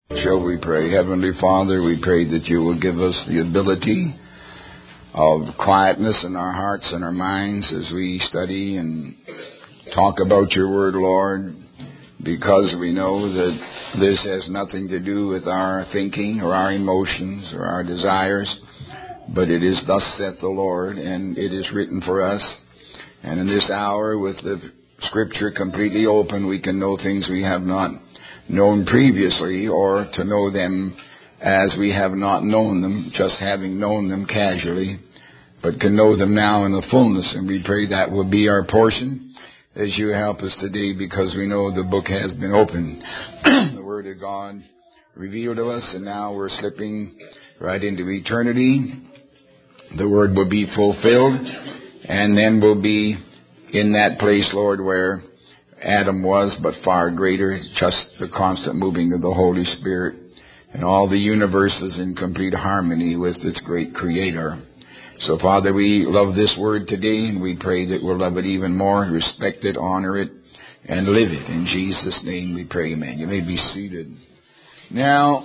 Shall we pray? Heavenly Father, we pray that you will give us the ability of quietness in our hearts and our minds as we study and talk about your word, Lord, because we know that this has nothing to do with our thinking or our emotions or our desires, but it is thus saith the Lord, and it is written for us. And in this hour, with the Scripture completely open, we can know things we have not known previously, or to know them as we have not known them, just having known them casually, but can know them now in the fullness. And we pray that will be our portion as you help us today, because we know the book has been opened. The Word of God revealed to us, and now we're slipping right into eternity. The Word will be fulfilled, and then we'll be in that place, Lord, where Adam was, but far greater, just the constant moving of the Holy Spirit, and all the universe is in complete harmony with its great Creator. So, Father, we love this word today, and we pray that we'll love it even more, respect it, honor it, and live it. In Jesus' name we pray, amen. You may be seated. Now,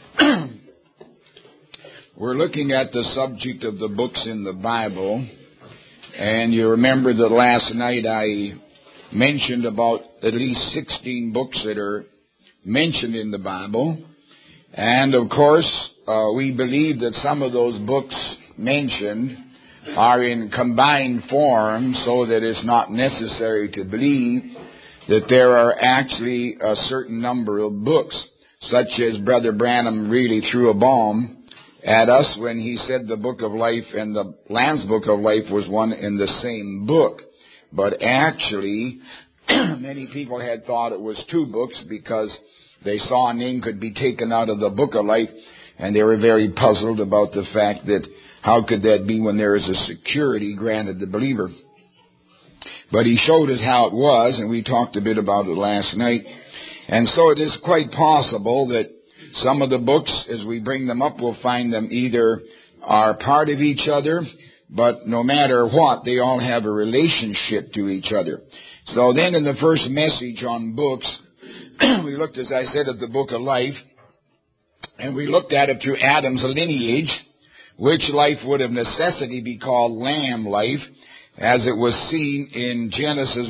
we're looking at the subject of the books in the Bible, and you remember that last night I mentioned about at least 16 books that are mentioned in the Bible. And of course, we believe that some of those books mentioned are in combined form, so that it's not necessary to believe that there are actually a certain number of books, such as Brother Branham really threw a bomb at us when he said the Book of Life and the Lamb's Book of Life was one and the same book. But actually, many people had thought it was two books, because they saw a name could be taken out of the Book of Life, and they were very puzzled about the fact that how could that be when there is a security granted the believer. But he showed us how it was, and we talked a bit about it last night. And so it is quite possible that some of the books, as we bring them up, we'll find them either are part of each other, but no matter what, they all have a relationship to each other. So then in the first message on books, we looked, as I said, at the Book of Life, and we looked at it through Adam's lineage, which life would of necessity be called Lamb life, as it was seen in Genesis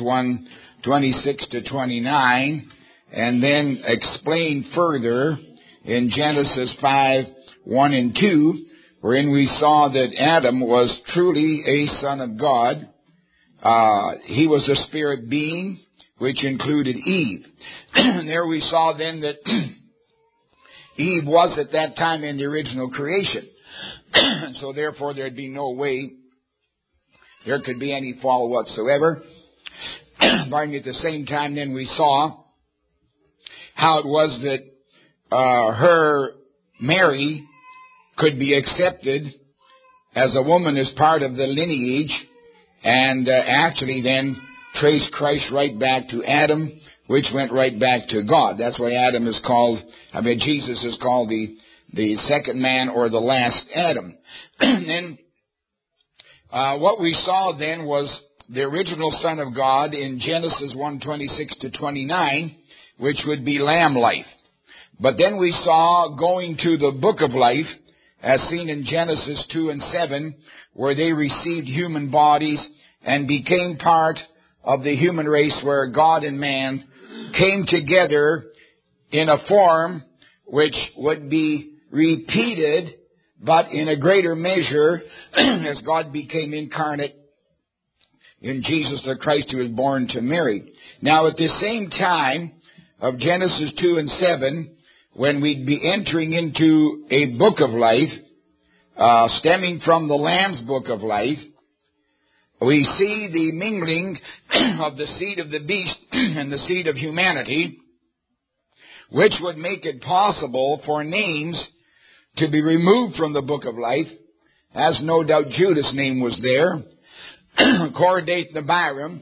1:26-29, and then explained further in Genesis 5:1-2, wherein we saw that Adam was truly a son of God. He was a spirit being, which included Eve. And there we saw then that Eve was at that time in the original creation. So therefore there'd be no way there could be any fall whatsoever. But at the same time then we saw how it was that her, Mary, could be accepted as a woman as part of the lineage, and actually then trace Christ right back to Adam, which went right back to God. That's why Jesus is called the second man, or the last Adam. And then what we saw then was the original Son of God in Genesis 1:26-29, which would be Lamb life. But then we saw going to the Book of Life, as seen in Genesis 2:7, where they received human bodies and became part of the human race, where God and man came together in a form which would be repeated, but in a greater measure, as God became incarnate in Jesus the Christ, who was born to Mary. Now at the same time of Genesis 2:7, when we'd be entering into a Book of Life, stemming from the Lamb's Book of Life, we see the mingling of the seed of the beast and the seed of humanity, which would make it possible for names to be removed from the Book of Life, as no doubt Judas' name was there, Korah, Dathan, Abiram,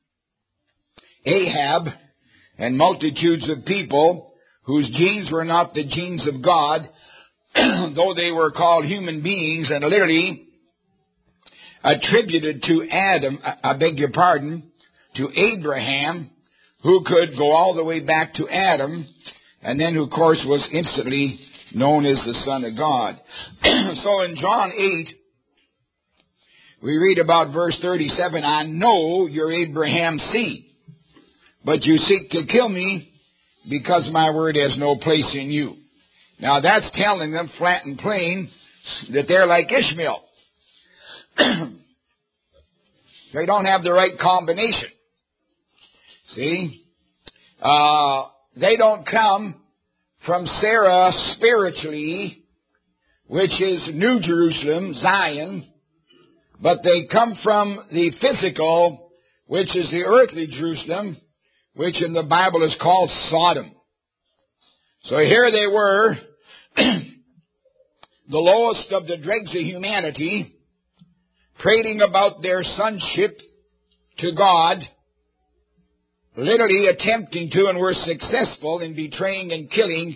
Ahab, and multitudes of people whose genes were not the genes of God, though they were called human beings and literally attributed to to Abraham, who could go all the way back to Adam and then, of course, was instantly known as the Son of God. So in John 8, we read about verse 37, I know you're Abraham's seed, but you seek to kill me because my word has no place in you. Now that's telling them flat and plain that they're like Ishmael. They don't have the right combination. See? They don't come from Sarah spiritually, which is New Jerusalem, Zion, but they come from the physical, which is the earthly Jerusalem, which in the Bible is called Sodom. So here they were, the lowest of the dregs of humanity, prating about their sonship to God, literally attempting to and were successful in betraying and killing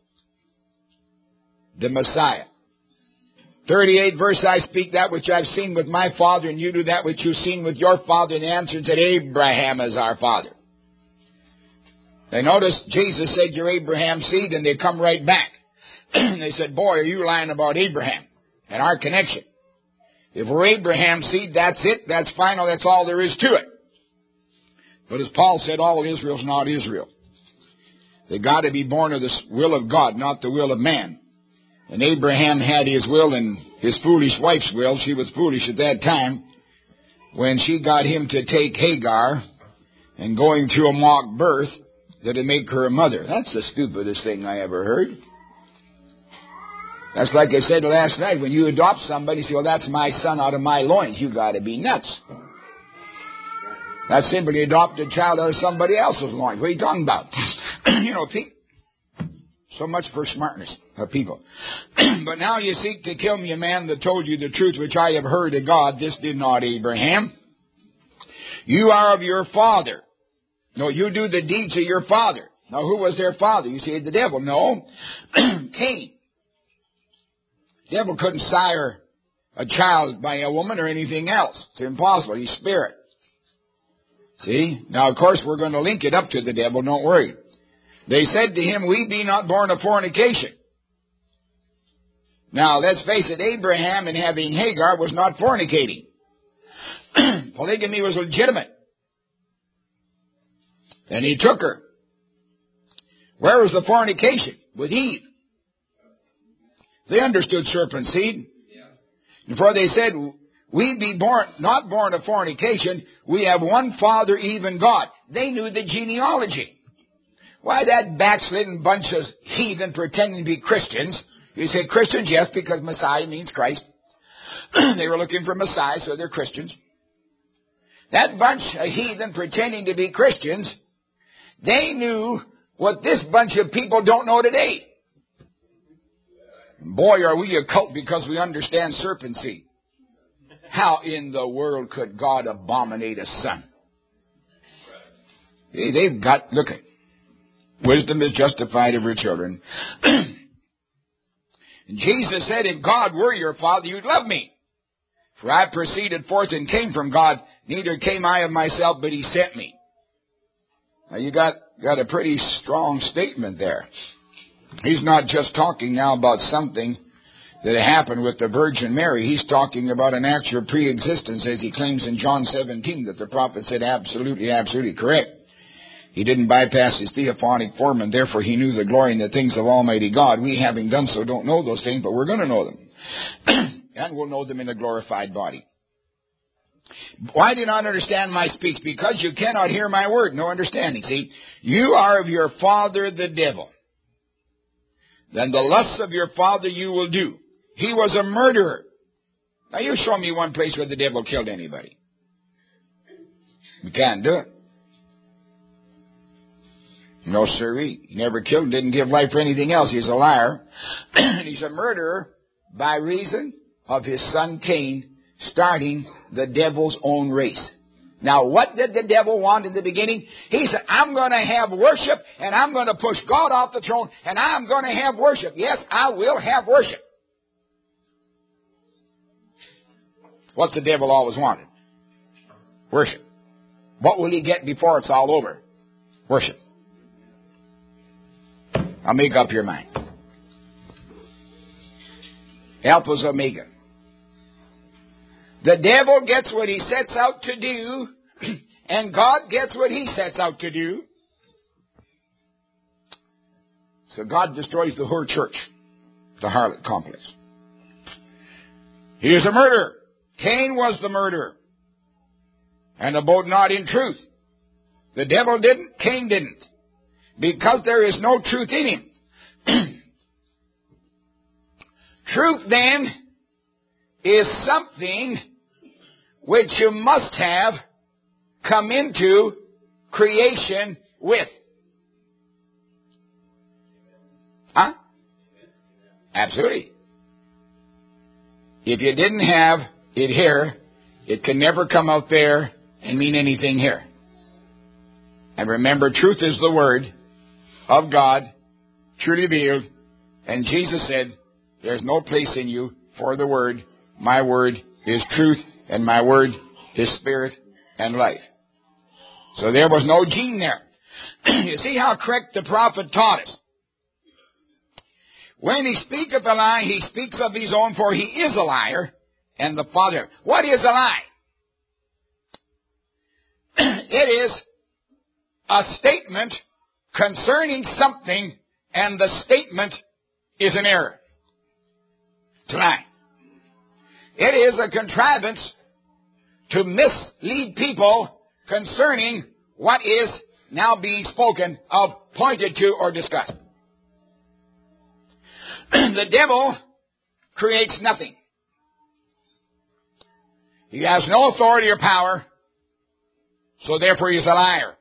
the Messiah. 38 verse, I speak that which I've seen with my father, and you do that which you've seen with your father. And he answered that Abraham is our father. They notice Jesus said, you're Abraham's seed, and they come right back. They said, boy, are you lying about Abraham and our connection? If we're Abraham's seed, that's it, that's final, that's all there is to it. But as Paul said, all of Israel's not Israel. They got to be born of the will of God, not the will of man. And Abraham had his will and his foolish wife's will. She was foolish at that time when she got him to take Hagar and going through a mock birth that would make her a mother. That's the stupidest thing I ever heard. That's like I said last night, when you adopt somebody, you say, well, that's my son out of my loins. You got to be nuts. That's simply adopt a child out of somebody else's loins. What are you talking about? So much for smartness of people. But now you seek to kill me, a man that told you the truth which I have heard of God. This did not Abraham. You are of your father. No, you do the deeds of your father. Now, who was their father? You say the devil. No. Cain. The devil couldn't sire a child by a woman or anything else. It's impossible. He's spirit. See? Now, of course, we're going to link it up to the devil. Don't worry. They said to him, we be not born of fornication. Now, let's face it, Abraham in having Hagar was not fornicating. Polygamy was legitimate. And he took her. Where was the fornication? With Eve. They understood serpent seed. Before they said, we be born, not born of fornication, we have one Father, even God. They knew the genealogy. Why, that backslidden bunch of heathen pretending to be Christians. You say Christians, yes, because Messiah means Christ. They were looking for Messiah, so they're Christians. That bunch of heathen pretending to be Christians, they knew what this bunch of people don't know today. Boy, are we a cult because we understand serpent seed. How in the world could God abominate a son? They've got, look at, wisdom is justified of her children. And Jesus said, if God were your father, you'd love me. For I proceeded forth and came from God, neither came I of myself, but he sent me. Now you got a pretty strong statement there. He's not just talking now about something that happened with the Virgin Mary. He's talking about an actual pre-existence, as he claims in John 17, that the prophet said absolutely, absolutely correct. He didn't bypass his theophanic form, and therefore he knew the glory and the things of Almighty God. We, having done so, don't know those things, but we're going to know them. And we'll know them in a glorified body. Why do you not understand my speech? Because you cannot hear my word. No understanding. See, you are of your father the devil. Then the lusts of your father you will do. He was a murderer. Now you show me one place where the devil killed anybody. You can't do it. No, sirree. He never killed, didn't give life for anything else. He's a liar. And he's a murderer by reason of his son Cain starting the devil's own race. Now, what did the devil want in the beginning? He said, I'm going to have worship, and I'm going to push God off the throne, and I'm going to have worship. Yes, I will have worship. What's the devil always wanted? Worship. What will he get before it's all over? Worship. Now make up your mind. Alpha's Omega. The devil gets what he sets out to do, and God gets what he sets out to do. So God destroys the whole church, the harlot complex. He is a murderer. Cain was the murderer, and abode not in truth. The devil didn't, Cain didn't, because there is no truth in him. Truth, then, is something which you must have come into creation with. Huh? Absolutely. If you didn't have it here, it can never come out there and mean anything here. And remember, truth is the word of God, truly revealed. And Jesus said, there's no place in you for the word. My word is truth, and my word is spirit and life. So there was no gene there. You see how correct the prophet taught us. When he speaketh a lie, he speaks of his own, for he is a liar, and the father. What is a lie? It is a statement concerning something, and the statement is an error. It's a lie. It is a contrivance to mislead people concerning what is now being spoken of, pointed to, or discussed. The devil creates nothing. He has no authority or power, so therefore he is a liar.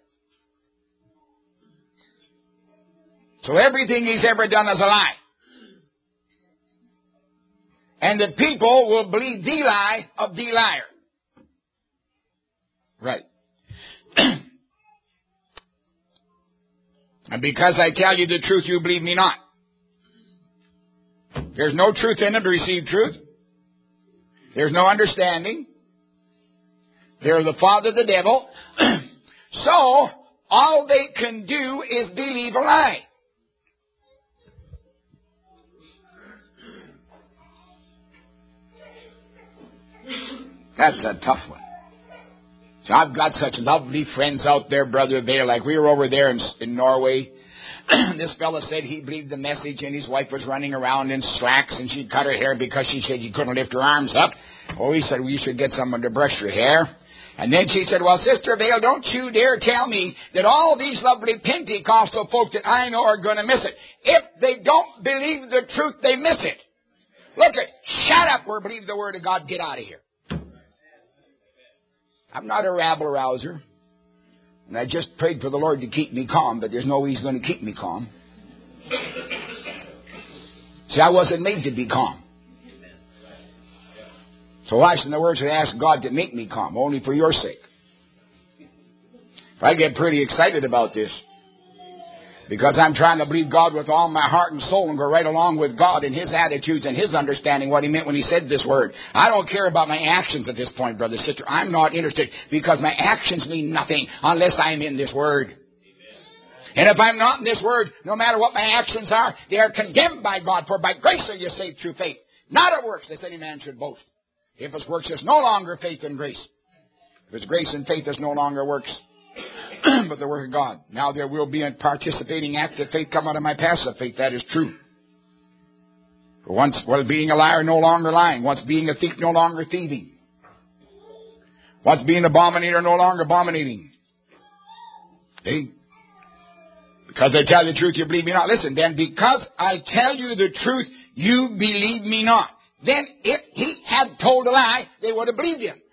So everything he's ever done is a lie. And the people will believe the lie of the liar. Right. And because I tell you the truth, you believe me not. There's no truth in them to receive truth. There's no understanding. They're the father of the devil. So, all they can do is believe a lie. That's a tough one. So I've got such lovely friends out there, Brother Vale. Like we were over there in Norway. This fellow said he believed the message, and his wife was running around in slacks, and she'd cut her hair because she said she couldn't lift her arms up. Oh, he said, well, you should get someone to brush your hair. And then she said, well, Sister Vale, don't you dare tell me that all these lovely Pentecostal folk that I know are going to miss it. If they don't believe the truth, they miss it. Look at, shut up or believe the word of God, get out of here. I'm not a rabble-rouser. And I just prayed for the Lord to keep me calm, but there's no way He's going to keep me calm. See, I wasn't made to be calm. So I, in the words, I ask God to make me calm, only for your sake. If I get pretty excited about this, because I'm trying to believe God with all my heart and soul and go right along with God and His attitudes and His understanding, what He meant when He said this word. I don't care about my actions at this point, brother, sister. I'm not interested, because my actions mean nothing unless I'm in this word. Amen. And if I'm not in this word, no matter what my actions are, they are condemned by God. For by grace are you saved through faith, not of works, lest any man should boast. If it's works, there's no longer faith and grace. If it's grace and faith, there's no longer works. But the work of God. Now there will be a participating active faith come out of my passive faith. That is true. For once, being a liar, no longer lying. Once being a thief, no longer thieving. Once being an abominator, no longer abominating. See? Because I tell you the truth, you believe me not. Listen, then, because I tell you the truth, you believe me not. Then, if he had told a lie, they would have believed him.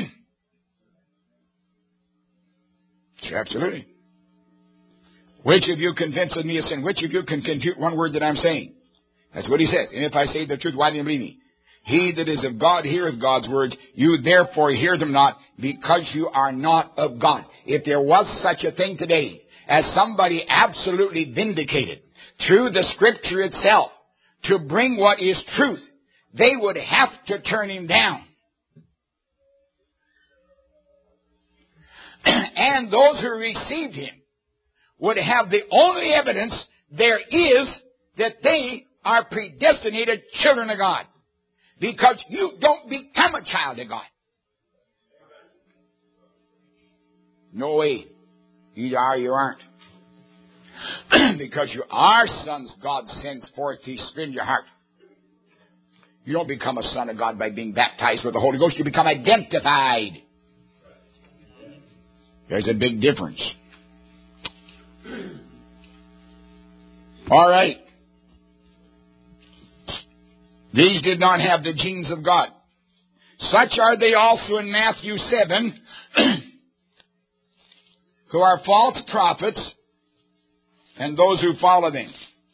Absolutely. Which of you convinces me of sin? Which of you can confute one word that I'm saying? That's what he says. And if I say the truth, why do you believe me? He that is of God heareth God's words. You therefore hear them not, because you are not of God. If there was such a thing today as somebody absolutely vindicated through the Scripture itself to bring what is truth, they would have to turn him down. And those who received him would have the only evidence there is that they are predestinated children of God. Because you don't become a child of God. No way. Either are or you aren't. Because you are sons God sends forth His Spirit in your heart. You don't become a son of God by being baptized with the Holy Ghost. You become identified. There's a big difference. All right. These did not have the genes of God. Such are they also in Matthew 7, who are false prophets and those who follow them.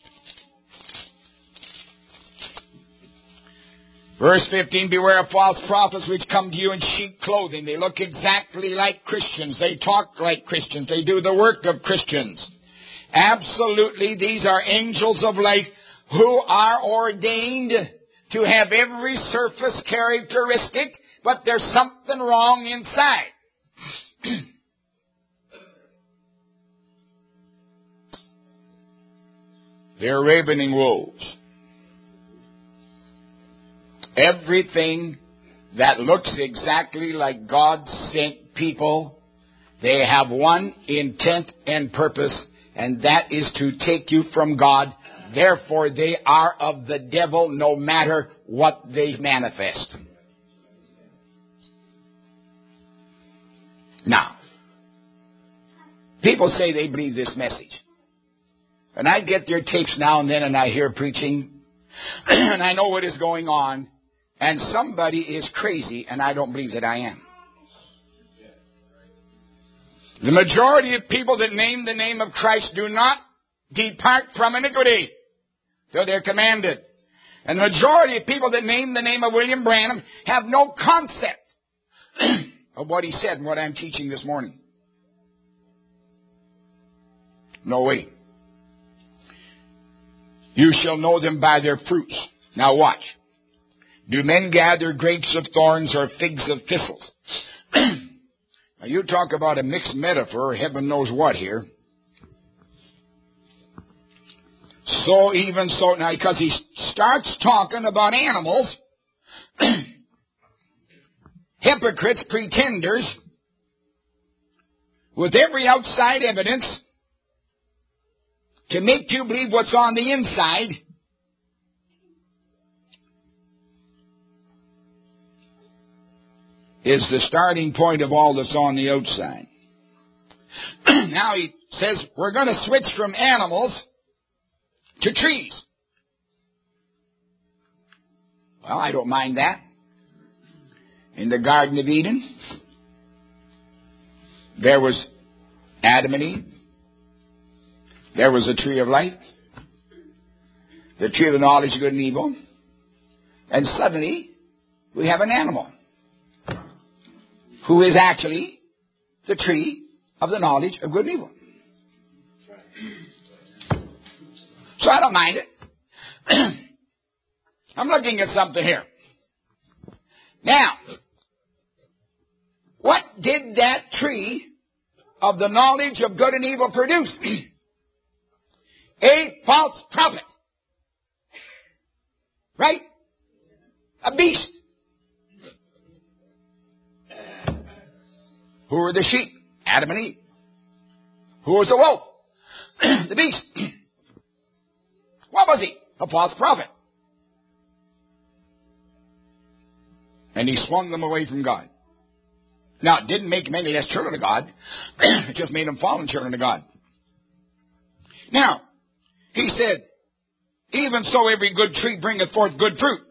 Verse 15, beware of false prophets which come to you in sheep clothing. They look exactly like Christians. They talk like Christians. They do the work of Christians. Absolutely, these are angels of light who are ordained to have every surface characteristic, but there's something wrong inside. They're ravening wolves. Everything that looks exactly like God sent people, they have one intent and purpose, and that is to take you from God. Therefore, they are of the devil no matter what they manifest. Now, people say they believe this message. And I get their tapes now and then and I hear preaching. And I know what is going on. And somebody is crazy, and I don't believe that I am. The majority of people that name the name of Christ do not depart from iniquity till they're commanded. And the majority of people that name the name of William Branham have no concept of what he said and what I'm teaching this morning. No way. You shall know them by their fruits. Now watch. Do men gather grapes of thorns or figs of thistles? Now you talk about a mixed metaphor, heaven knows what here. So even so, now because he starts talking about animals, hypocrites, pretenders, with every outside evidence to make you believe what's on the inside, is the starting point of all that's on the outside. Now he says we're going to switch from animals to trees. Well, I don't mind that. In the Garden of Eden, there was Adam and Eve. There was the tree of life, the tree of the knowledge of good and evil, and suddenly we have an animal who is actually the tree of the knowledge of good and evil. So I don't mind it. I'm looking at something here. Now, what did that tree of the knowledge of good and evil produce? A false prophet. Right? A beast. Who were the sheep? Adam and Eve. Who was the wolf? The beast. What was he? A false prophet. And he swung them away from God. Now, it didn't make them any less children of God. It just made them fallen children of God. Now, he said, even so every good tree bringeth forth good fruit.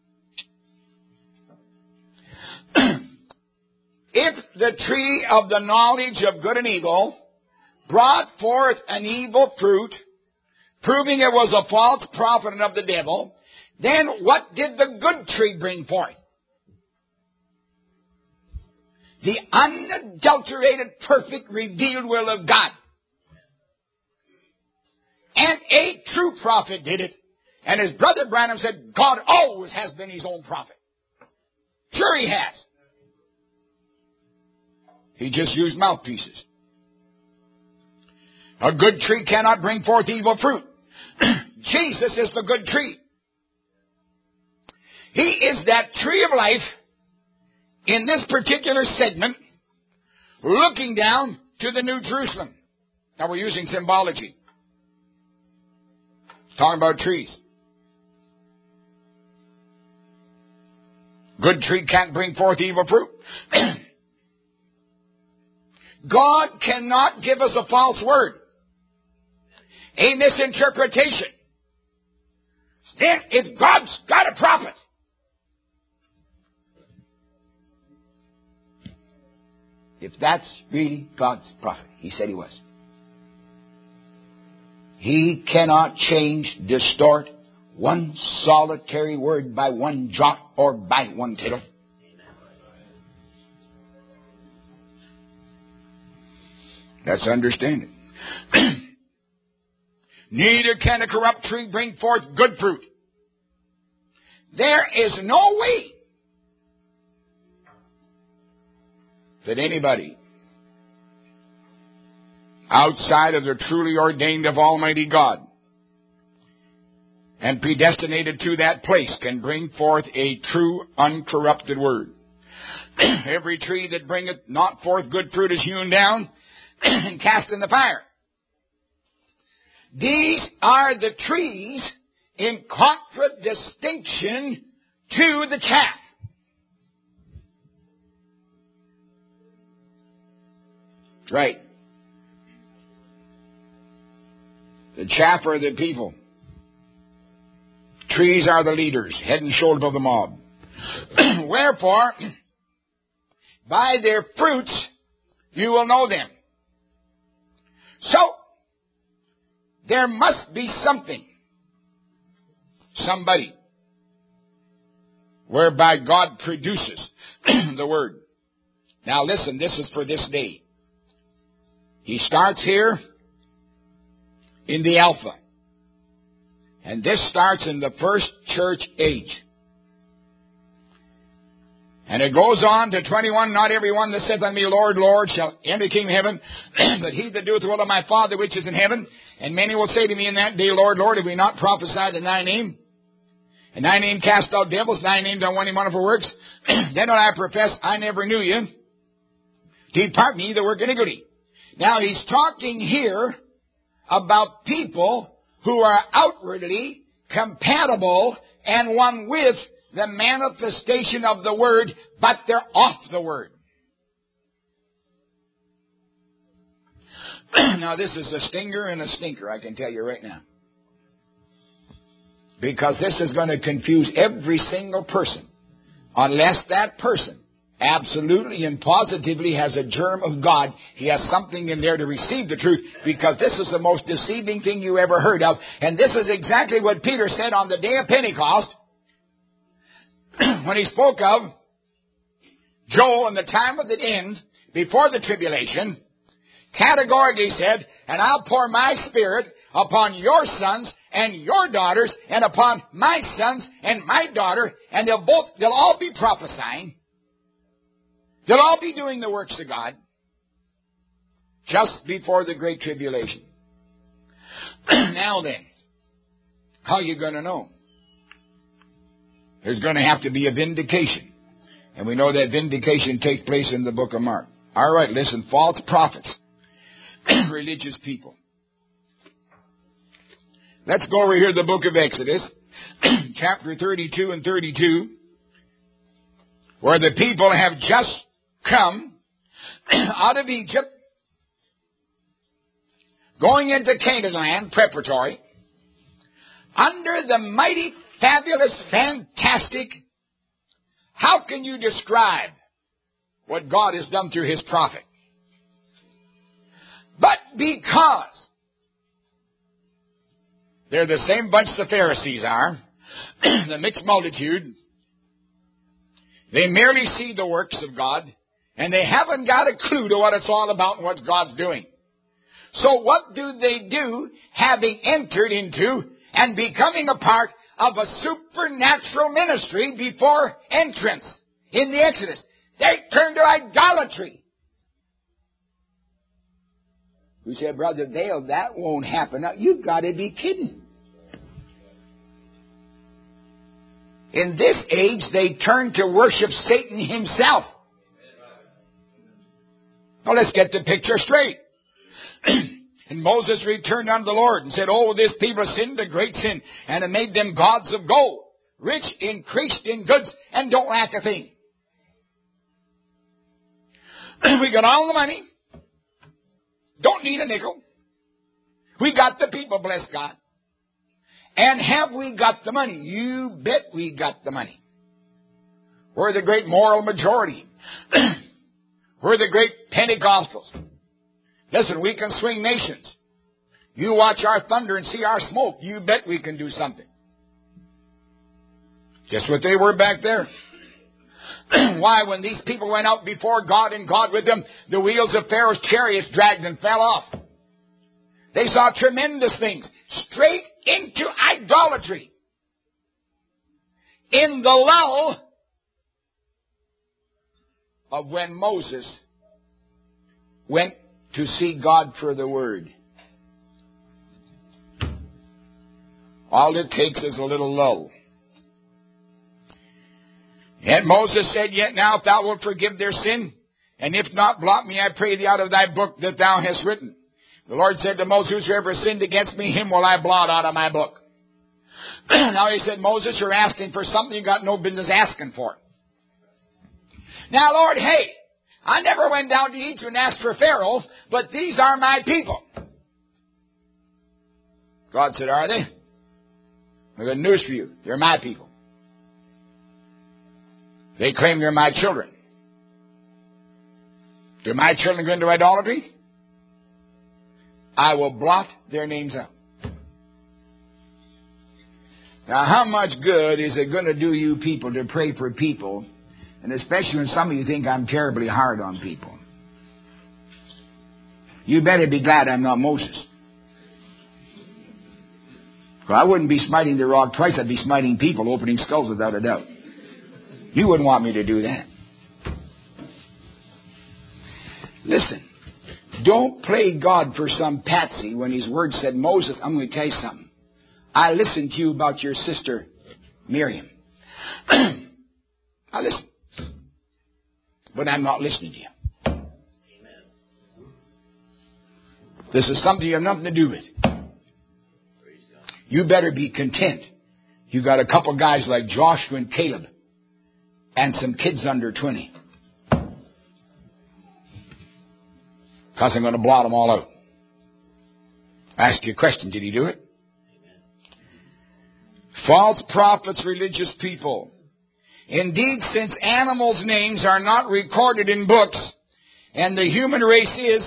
If the tree of the knowledge of good and evil brought forth an evil fruit, proving it was a false prophet and of the devil, then what did the good tree bring forth? The unadulterated, perfect, revealed will of God. And a true prophet did it. And his brother Branham said, God always has been his own prophet. Sure he has. He just used mouthpieces. A good tree cannot bring forth evil fruit. Jesus is the good tree. He is that tree of life in this particular segment, looking down to the New Jerusalem. Now we're using symbology. Talking about trees. Good tree can't bring forth evil fruit. God cannot give us a false word, a misinterpretation. Then if God's got a prophet, if that's really God's prophet, he said he was, he cannot change, distort one solitary word by one jot or by one tittle. That's understanding. Neither can a corrupt tree bring forth good fruit. There is no way that anybody outside of the truly ordained of Almighty God and predestinated to that place can bring forth a true, uncorrupted word. Every tree that bringeth not forth good fruit is hewn down and cast in the fire. These are the trees in contradistinction to the chaff. That's right. The chaff are the people. Trees are the leaders, head and shoulder of the mob. Wherefore, by their fruits you will know them. So, there must be something, somebody, whereby God produces the word. Now listen, this is for this day. He starts here in the Alpha. And this starts in the first church age. And it goes on to 21, not every one that saith unto me, Lord, Lord, shall enter the kingdom of heaven, but he that doeth the will of my Father which is in heaven. And many will say to me in that day, Lord, Lord, have we not prophesied in thy name? In thy name cast out devils, in thy name done wonderful works. Then will I profess, I never knew you. Depart me, the work of iniquity. Now he's talking here about people who are outwardly compatible and one with the manifestation of the Word, but they're off the Word. Now this is a stinger and a stinker, I can tell you right now. Because this is going to confuse every single person, unless that person absolutely and positively has a germ of God. He has something in there to receive the truth, because this is the most deceiving thing you ever heard of. And this is exactly what Peter said on the day of Pentecost when he spoke of Joel and the time of the end before the tribulation. Categorically said, and I'll pour my Spirit upon your sons and your daughters and upon my sons and my daughter, and they'll all be prophesying. They'll all be doing the works of God just before the Great Tribulation. Now then, how are you going to know? There's going to have to be a vindication. And we know that vindication takes place in the book of Mark. All right, listen, false prophets, religious people. Let's go over here to the book of Exodus, chapter 32 and 32, where the people have just come out of Egypt, going into Canaan land, preparatory, under the mighty, fabulous, fantastic, how can you describe what God has done through His prophet? But because they're the same bunch the Pharisees are, the mixed multitude, they merely see the works of God, and they haven't got a clue to what it's all about and what God's doing. So what do? Having entered into and becoming a part of a supernatural ministry before entrance in the Exodus, they turn to idolatry. We said, Brother Dale, that won't happen. Now, you've got to be kidding. In this age, they turn to worship Satan himself. Now let's get the picture straight. And Moses returned unto the Lord and said, Oh, this people have sinned a great sin, and have made them gods of gold, rich, increased in goods, and don't lack a thing. We got all the money. Don't need a nickel. We got the people, bless God. And have we got the money? You bet we got the money. We're the great moral majority. We're the great Pentecostals. Listen, we can swing nations. You watch our thunder and see our smoke. You bet we can do something. Just what they were back there. Why, when these people went out before God and God with them, the wheels of Pharaoh's chariots dragged and fell off. They saw tremendous things. Straight into idolatry. In the lull of when Moses went to see God for the word. All it takes is a little lull. And Moses said, Yet now if thou wilt forgive their sin, and if not, blot me, I pray thee, out of thy book that thou hast written. The Lord said to Moses, Whosoever sinned against me, him will I blot out of my book. Now he said, Moses, you're asking for something you got no business asking for. Now, Lord, hey, I never went down to Egypt and asked for Pharaoh, but these are my people. God said, Are they? I've got news for you. They're my people. They claim they're my children. Do my children go into idolatry? I will blot their names out. Now, how much good is it going to do you people to pray for people, and especially when some of you think I'm terribly hard on people? You better be glad I'm not Moses. Well, I wouldn't be smiting the rock twice. I'd be smiting people, opening skulls without a doubt. You wouldn't want me to do that. Listen, don't play God for some patsy when His Word said, Moses, I'm going to tell you something. I listened to you about your sister Miriam. I listened. But I'm not listening to you. Amen. This is something you have nothing to do with. You better be content. You got a couple guys like Joshua and Caleb and some kids under 20. Because I'm going to blot them all out. Ask you a question. Did he do it? False prophets, religious people. Indeed, since animals' names are not recorded in books, and the human race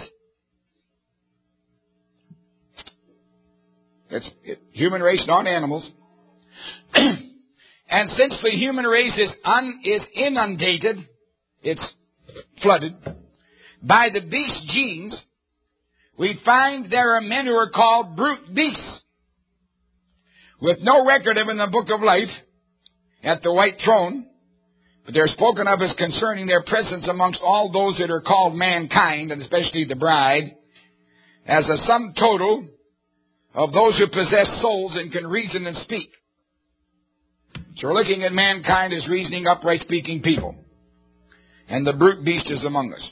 is human race, not animals. And since the human race is inundated, it's flooded, by the beast genes, we find there are men who are called brute beasts, with no record of in the book of life at the white throne, but they're spoken of as concerning their presence amongst all those that are called mankind, and especially the bride, as a sum total of those who possess souls and can reason and speak. So we're looking at mankind as reasoning, upright, speaking people. And the brute beast is among us.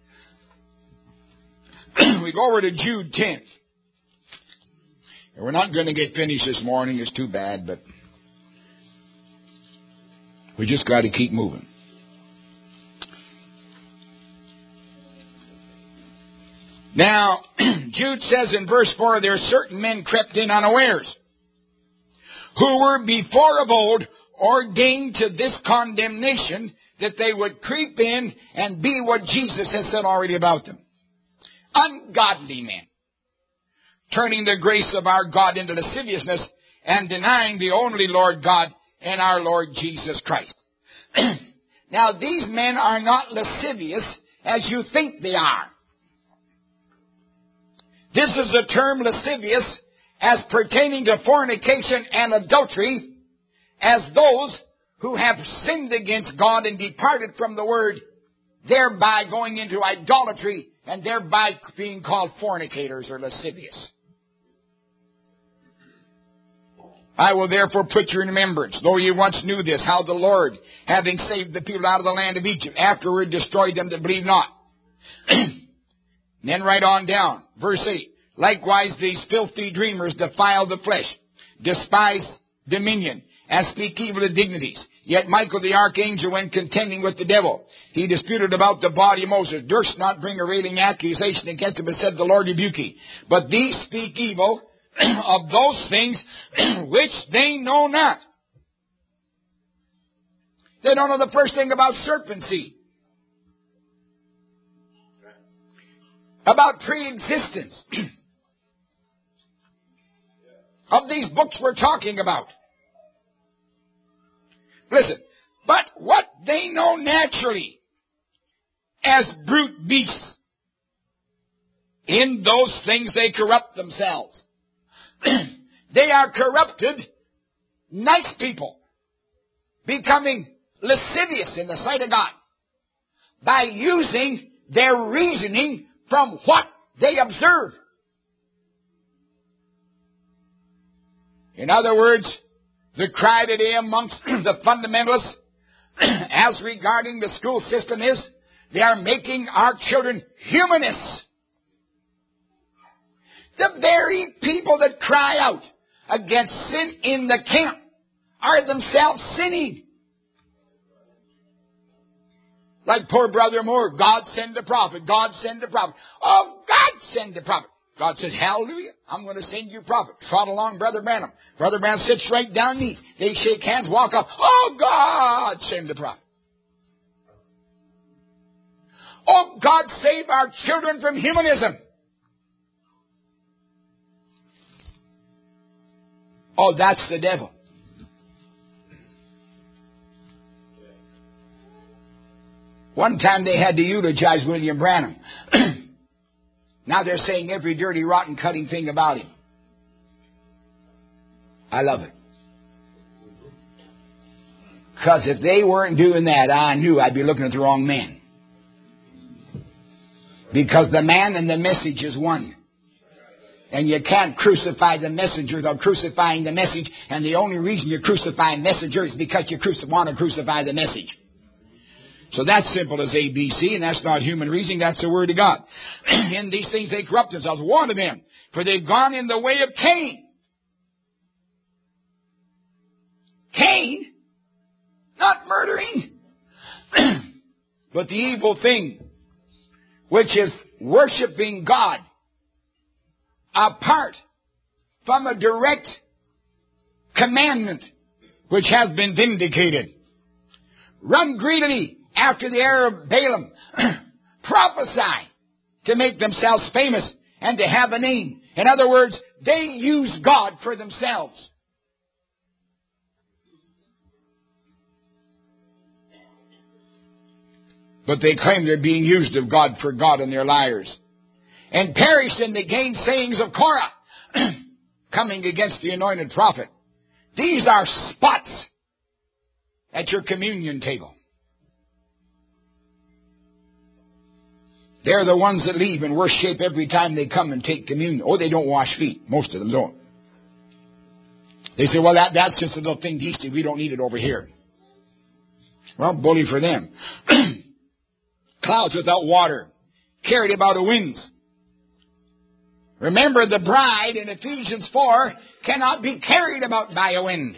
We go over to Jude 10. And we're not going to get finished this morning. It's too bad, but we just got to keep moving. Now, Jude says in verse 4, there are certain men crept in unawares, who were before of old ordained to this condemnation, that they would creep in and be what Jesus has said already about them. Ungodly men, turning the grace of our God into lasciviousness and denying the only Lord God and our Lord Jesus Christ. Now, these men are not lascivious as you think they are. This is the term lascivious as pertaining to fornication and adultery, as those who have sinned against God and departed from the Word, thereby going into idolatry and thereby being called fornicators or lascivious. I will therefore put you in remembrance, though you once knew this, how the Lord, having saved the people out of the land of Egypt, afterward destroyed them that believe not. Then right on down, verse 8. Likewise these filthy dreamers defile the flesh, despise dominion, and speak evil of dignities. Yet Michael the archangel, when contending with the devil, he disputed about the body of Moses, durst not bring a railing accusation against him, but said, the Lord rebuke ye. But these speak evil of those things which they know not. They don't know the first thing about serpent seed, about pre-existence of these books we're talking about. Listen, but what they know naturally as brute beasts, in those things they corrupt themselves. They are corrupted, nice people, becoming lascivious in the sight of God by using their reasoning from what they observe. In other words, the cry today amongst the fundamentalists as regarding the school system is they are making our children humanists. The very people that cry out against sin in the camp are themselves sinning. Like poor Brother Moore, God send a prophet, God send a prophet. Oh, God send a prophet. God says, hallelujah, I'm going to send you a prophet. Trot along Brother Branham. Brother Branham sits right down knee. They shake hands, walk up. Oh, God send a prophet. Oh, God save our children from humanism. Oh, that's the devil. One time they had to eulogize William Branham. Now they're saying every dirty, rotten, cutting thing about him. I love it. Because if they weren't doing that, I knew I'd be looking at the wrong man. Because the man and the message is one. And you can't crucify the messenger without crucifying the message. And the only reason you crucify a messenger is because you want to crucify the message. So that's simple as ABC, and that's not human reasoning, that's the Word of God. In these things they corrupt themselves. One of them, for they've gone in the way of Cain. Cain, not murdering, but the evil thing, which is worshiping God apart from a direct commandment which has been vindicated. Run greedily after the heir of Balaam, prophesy to make themselves famous and to have a name. In other words, they use God for themselves. But they claim they're being used of God for God, and they're liars. And perished in the gainsayings of Korah, coming against the anointed prophet. These are spots at your communion table. They're the ones that leave in worse shape every time they come and take communion. Oh, they don't wash feet. Most of them don't. They say, well, that's just a little thing yeasty. We don't need it over here. Well, bully for them. Clouds without water, carried about the winds. Remember, the bride in Ephesians 4 cannot be carried about by a wind.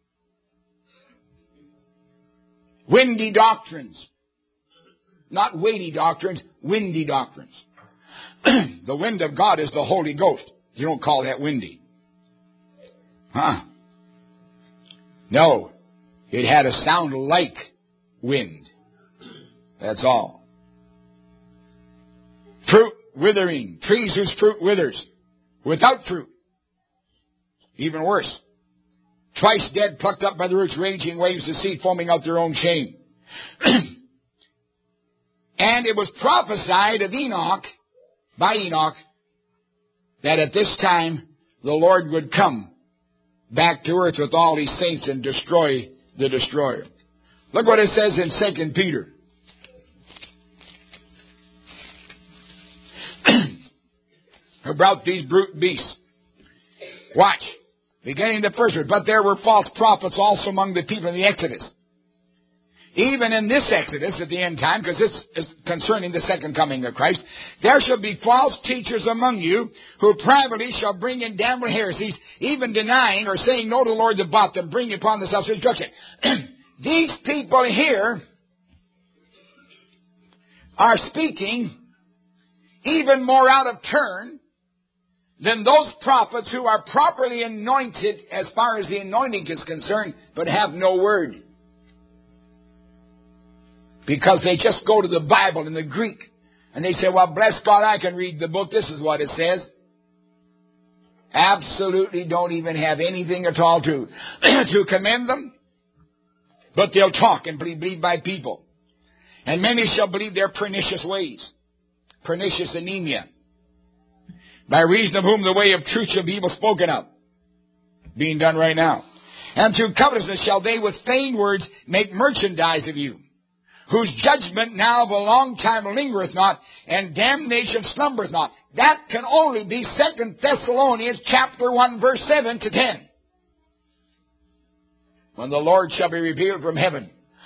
Windy doctrines. Not weighty doctrines, windy doctrines. The wind of God is the Holy Ghost. You don't call that windy. No. It had a sound like wind. That's all. Fruit withering. Trees whose fruit withers. Without fruit. Even worse. Twice dead, plucked up by the roots, raging waves of sea, foaming out their own shame. And it was prophesied of Enoch, by Enoch, that at this time the Lord would come back to earth with all his saints and destroy the destroyer. Look what it says in 2 Peter. About these brute beasts. Watch. Beginning the first verse. But there were false prophets also among the people in the Exodus. Even in this Exodus at the end time, because this is concerning the second coming of Christ, there shall be false teachers among you who privately shall bring in damnable heresies, even denying or saying no to the Lord that bought them, bring upon themselves destruction. These people here are speaking even more out of turn than those prophets who are properly anointed as far as the anointing is concerned, but have no word. Because they just go to the Bible in the Greek, and they say, well, bless God, I can read the book. This is what it says. Absolutely don't even have anything at all to commend them. But they'll talk and believe by people. And many shall believe their pernicious ways. Pernicious anemia. By reason of whom the way of truth shall be evil spoken of. Being done right now. And through covetousness shall they with feigned words make merchandise of you, whose judgment now of a long time lingereth not, and damnation slumbereth not. That can only be 2 Thessalonians chapter 1 verse 7 to 10. When the Lord shall be revealed from heaven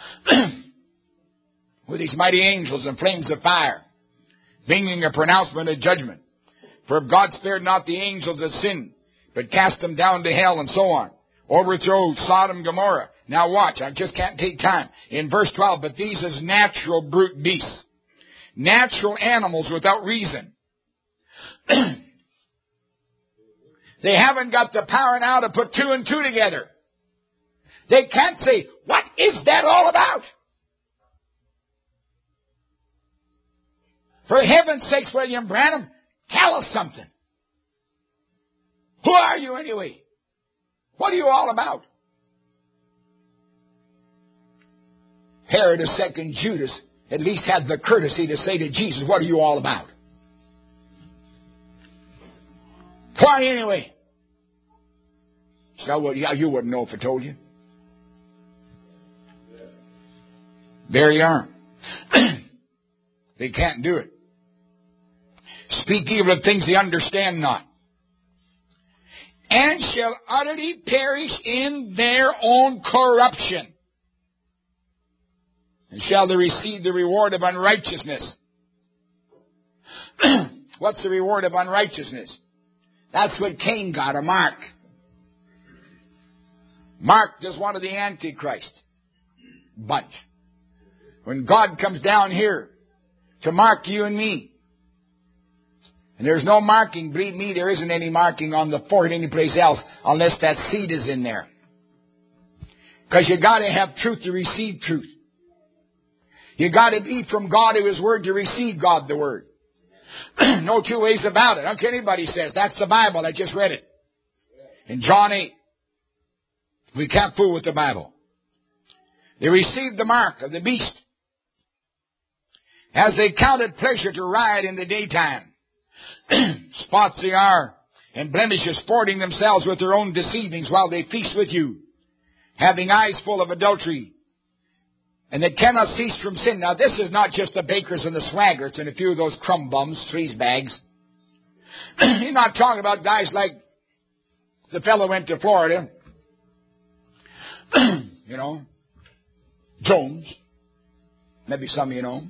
with his mighty angels and flames of fire, bringing a pronouncement of judgment. For if God spared not the angels that sinned, but cast them down to hell and so on, overthrow Sodom and Gomorrah. Now watch, I just can't take time. In verse 12, but these is natural brute beasts, natural animals without reason. They haven't got the power now to put two and two together. They can't say, what is that all about? For heaven's sakes, William Branham, tell us something. Who are you anyway? What are you all about? Herod, a second Judas, at least had the courtesy to say to Jesus, what are you all about? Why anyway? So, well, yeah, you wouldn't know if I told you. There you are. They can't do it. Speak evil of things they understand not. And shall utterly perish in their own corruption. And shall they receive the reward of unrighteousness. What's the reward of unrighteousness? That's what Cain got, or Mark. Mark is one of the Antichrist bunch. When God comes down here to mark you and me, and there's no marking, believe me, there isn't any marking on the forehead anyplace else unless that seed is in there. Because you got to have truth to receive truth. You got to be from God to His Word to receive God the Word. No two ways about it. I don't care what anybody says. That's the Bible. I just read it. In John 8. We can't fool with the Bible. They received the mark of the beast as they counted pleasure to ride in the daytime. Spots they are, and blemishes, sporting themselves with their own deceivings while they feast with you, having eyes full of adultery, and they cannot cease from sin. Now this is not just the bakers and the swaggarts and a few of those crumb bums, sleaze bags. He's not talking about guys like the fellow went to Florida, you know, Jones. Maybe some of you know him.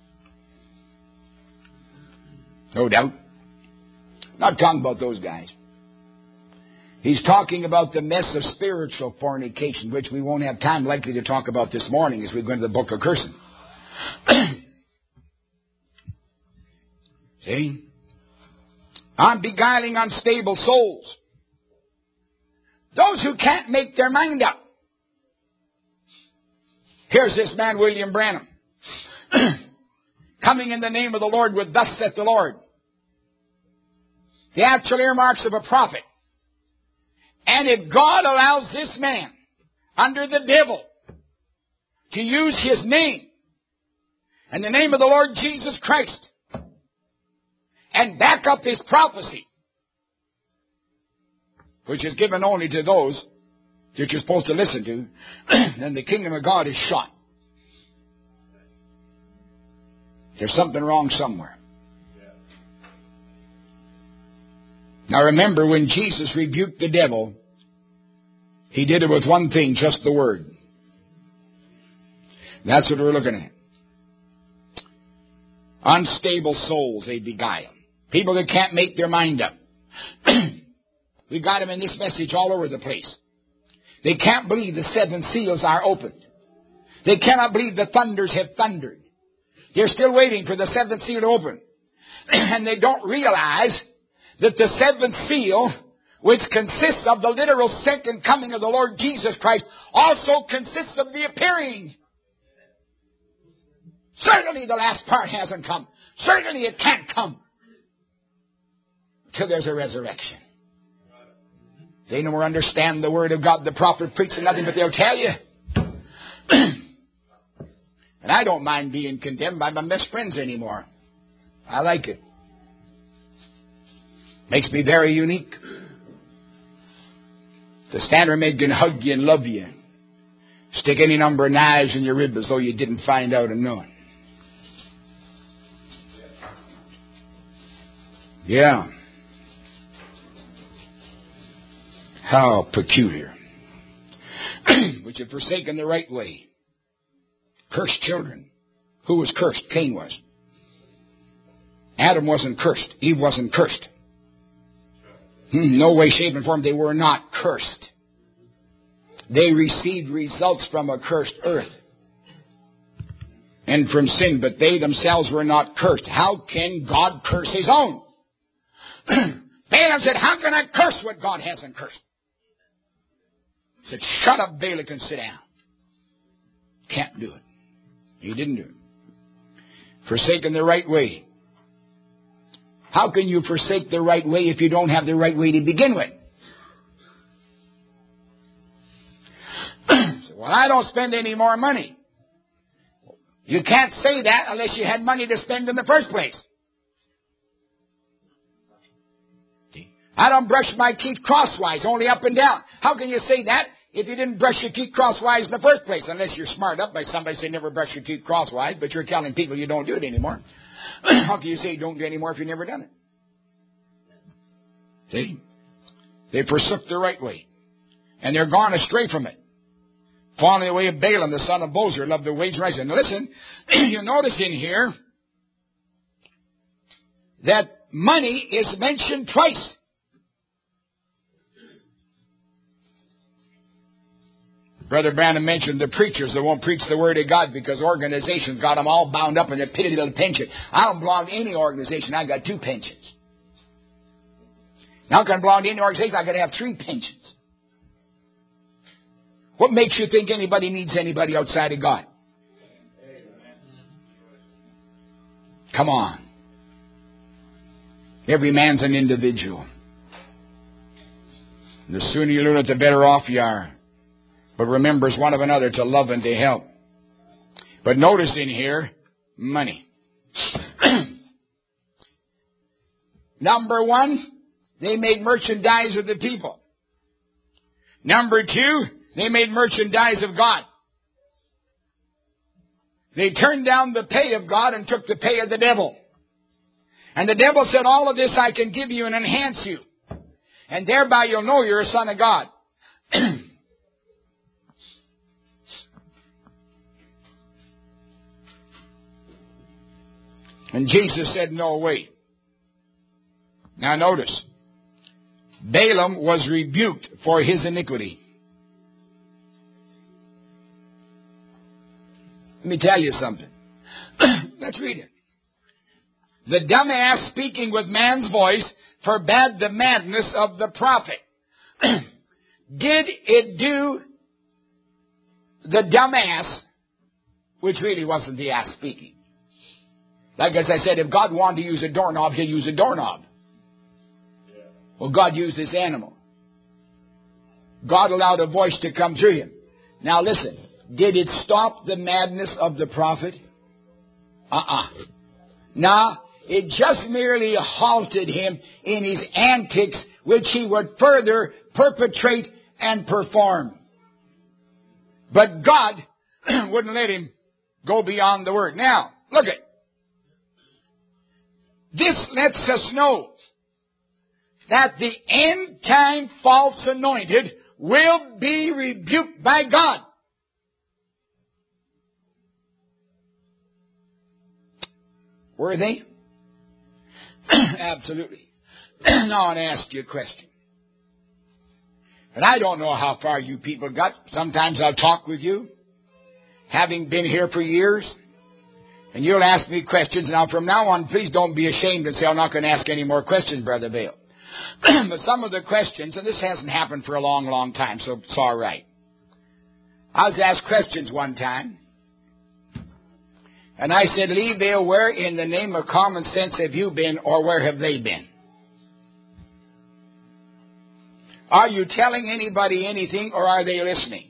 No doubt. Not talking about those guys. He's talking about the mess of spiritual fornication, which we won't have time likely to talk about this morning as we go into the book of cursing. See? I'm beguiling unstable souls. Those who can't make their mind up. Here's this man, William Branham, coming in the name of the Lord with thus saith the Lord. The actual earmarks of a prophet. And if God allows this man, under the devil, to use his name, and the name of the Lord Jesus Christ, and back up his prophecy, which is given only to those that you're supposed to listen to, then the kingdom of God is shot. There's something wrong somewhere. Now remember, when Jesus rebuked the devil, He did it with one thing, just the Word. That's what we're looking at. Unstable souls, they beguile. People that can't make their mind up. We got them in this message all over the place. They can't believe the 7 seals are opened. They cannot believe the thunders have thundered. They're still waiting for the 7th seal to open. And they don't realize that the 7th seal, which consists of the literal second coming of the Lord Jesus Christ, also consists of the appearing. Certainly the last part hasn't come. Certainly it can't come till there's a resurrection. They no more understand the Word of God. The prophet preaches nothing but they'll tell you. And I don't mind being condemned by my best friends anymore. I like it. Makes me very unique. The standard man can hug you and love you. Stick any number of knives in your rib as though you didn't find out and know it. Yeah. How peculiar. Which have forsaken the right way. Cursed children. Who was cursed? Cain was. Adam wasn't cursed. Eve wasn't cursed. No way, shape, and form. They were not cursed. They received results from a cursed earth and from sin, but they themselves were not cursed. How can God curse His own? Balaam said, how can I curse what God hasn't cursed? He said, shut up, Balak, and sit down. Can't do it. He didn't do it. Forsaken the right way. How can you forsake the right way if you don't have the right way to begin with? Well, I don't spend any more money. You can't say that unless you had money to spend in the first place. I don't brush my teeth crosswise, only up and down. How can you say that if you didn't brush your teeth crosswise in the first place? Unless you're smart up by somebody saying never brush your teeth crosswise, but you're telling people you don't do it anymore. How can you say you don't do it anymore if you've never done it? See? They forsook the right way. And they're gone astray from it. Following the way of Balaam, the son of Bosor, loved the wage of righteousness. Now listen, you notice in here that money is mentioned twice. Brother Branham mentioned the preachers that won't preach the Word of God because organizations got them all bound up in a pitty little pension. I don't belong to any organization. I got 2 pensions. Now, can I belong to any organization? I got to have 3 pensions. What makes you think anybody needs anybody outside of God? Come on. Every man's an individual. The sooner you learn it, the better off you are. But remembers one of another to love and to help. But notice in here, money. Number 1, they made merchandise of the people. Number 2, they made merchandise of God. They turned down the pay of God and took the pay of the devil. And the devil said, all of this I can give you and enhance you. And thereby you'll know you're a son of God. And Jesus said, no, wait. Now notice, Balaam was rebuked for his iniquity. Let me tell you something. Let's read it. The dumbass speaking with man's voice forbade the madness of the prophet. Did it do the dumbass, which really wasn't the ass speaking? Like as I said, if God wanted to use a doorknob, He'll use a doorknob. Well, God used this animal. God allowed a voice to come through him. Now listen, did it stop the madness of the prophet? Nah, it just merely halted him in his antics, which he would further perpetrate and perform. But God wouldn't let him go beyond the word. Now, look at this lets us know that the end-time false anointed will be rebuked by God. Were they? Absolutely. Now I want to ask you a question. And I don't know how far you people got. Sometimes I'll talk with you, having been here for years, and you'll ask me questions. Now from now on, please don't be ashamed and say, I'm not going to ask any more questions, Brother Vail. But some of the questions, and this hasn't happened for a long, long time, so it's all right. I was asked questions one time. And I said, Lee Vail, where in the name of common sense have you been, or where have they been? Are you telling anybody anything, or are they listening?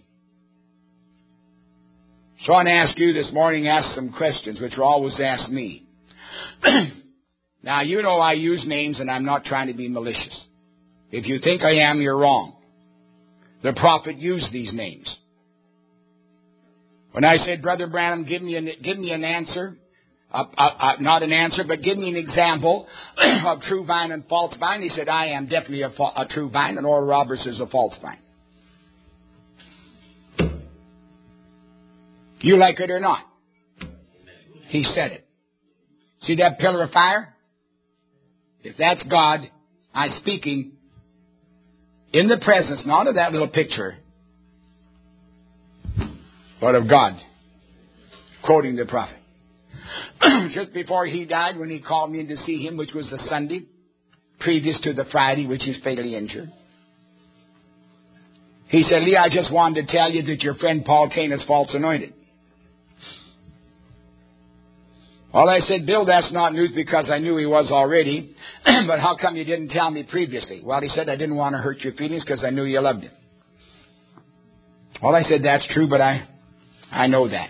So I want to ask you this morning, ask some questions, which are always asked me. Now, you know I use names, and I'm not trying to be malicious. If you think I am, you're wrong. The prophet used these names. When I said, Brother Branham, give me an answer, not an answer, but give me an example of true vine and false vine, he said, I am definitely a true vine, and Oral Roberts is a false vine. You like it or not? He said it. See that pillar of fire? If that's God, I'm speaking in the presence, not of that little picture, but of God, quoting the prophet. Just before he died, when he called me in to see him, which was the Sunday, previous to the Friday, which he was fatally injured, he said, Lee, I just wanted to tell you that your friend Paul Cain is false anointed. Well, I said, Bill, that's not news because I knew he was already, but how come you didn't tell me previously? Well, he said, I didn't want to hurt your feelings because I knew you loved him. Well, I said, that's true, but I know that.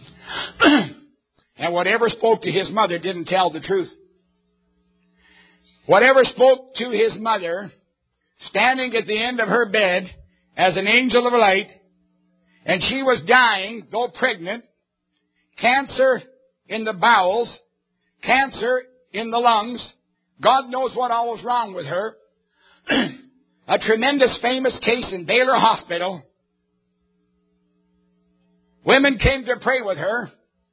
And whatever spoke to his mother didn't tell the truth. Whatever spoke to his mother, standing at the end of her bed as an angel of light, and she was dying, though pregnant, cancer in the bowels, cancer in the lungs, God knows what all was wrong with her, a tremendous famous case in Baylor Hospital. Women came to pray with her.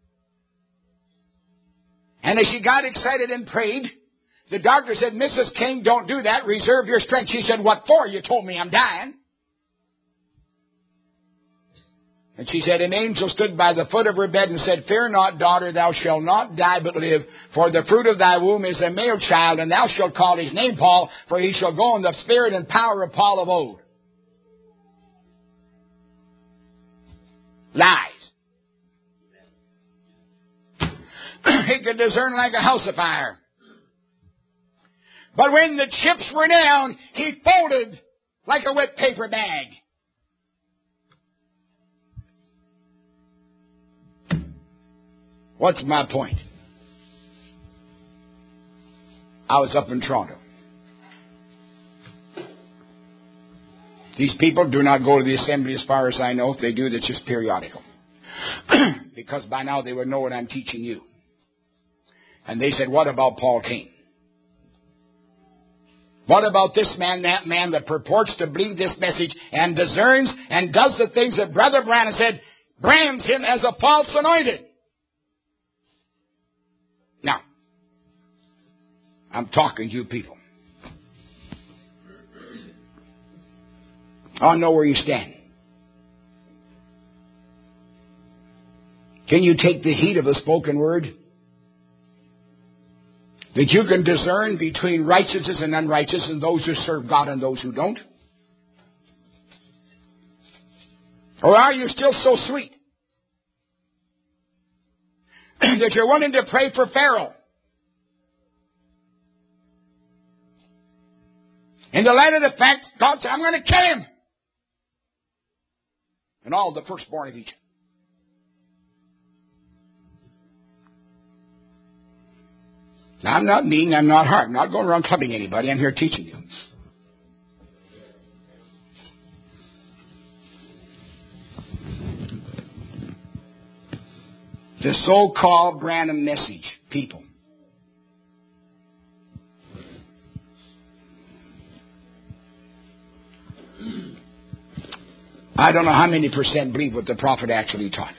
And as she got excited and prayed, the doctor said, Mrs. King, don't do that. Reserve your strength. She said, what for? You told me I'm dying. And she said, an angel stood by the foot of her bed and said, fear not, daughter, thou shalt not die but live. For the fruit of thy womb is a male child, and thou shalt call his name Paul, for he shall go in the spirit and power of Paul of old. Lies. He could discern like a house afire. But when the chips were down, he folded like a wet paper bag. What's my point? I was up in Toronto. These people do not go to the assembly as far as I know. If they do, that's just periodical. Because by now they would know what I'm teaching you. And they said, what about Paul Cain? What about this man, that man that purports to believe this message and discerns and does the things that Brother Branham said, brands him as a false anointed? Now, I'm talking to you people. I know where you stand. Can you take the heat of a spoken word? That you can discern between righteousness and unrighteousness and those who serve God and those who don't? Or are you still so sweet that you're wanting to pray for Pharaoh? In the light of the fact, God said, I'm going to kill him. And all the firstborn of Egypt. Now, I'm not mean, I'm not hard. I'm not going around clubbing anybody. I'm here teaching you. The so-called Branham message, people. I don't know how many percent believe what the prophet actually taught.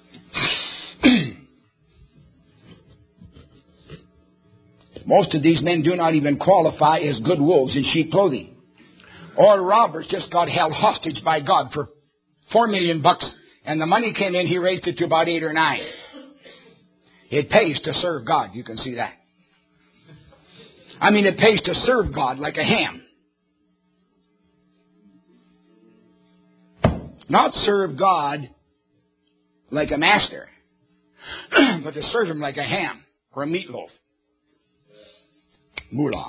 Most of these men do not even qualify as good wolves in sheep clothing. Or robbers just got held hostage by God for $4 million, and the money came in, he raised it to about 8 or 9. It pays to serve God, you can see that. I mean, it pays to serve God like a ham. Not serve God like a master, but to serve Him like a ham or a meatloaf. Moolah.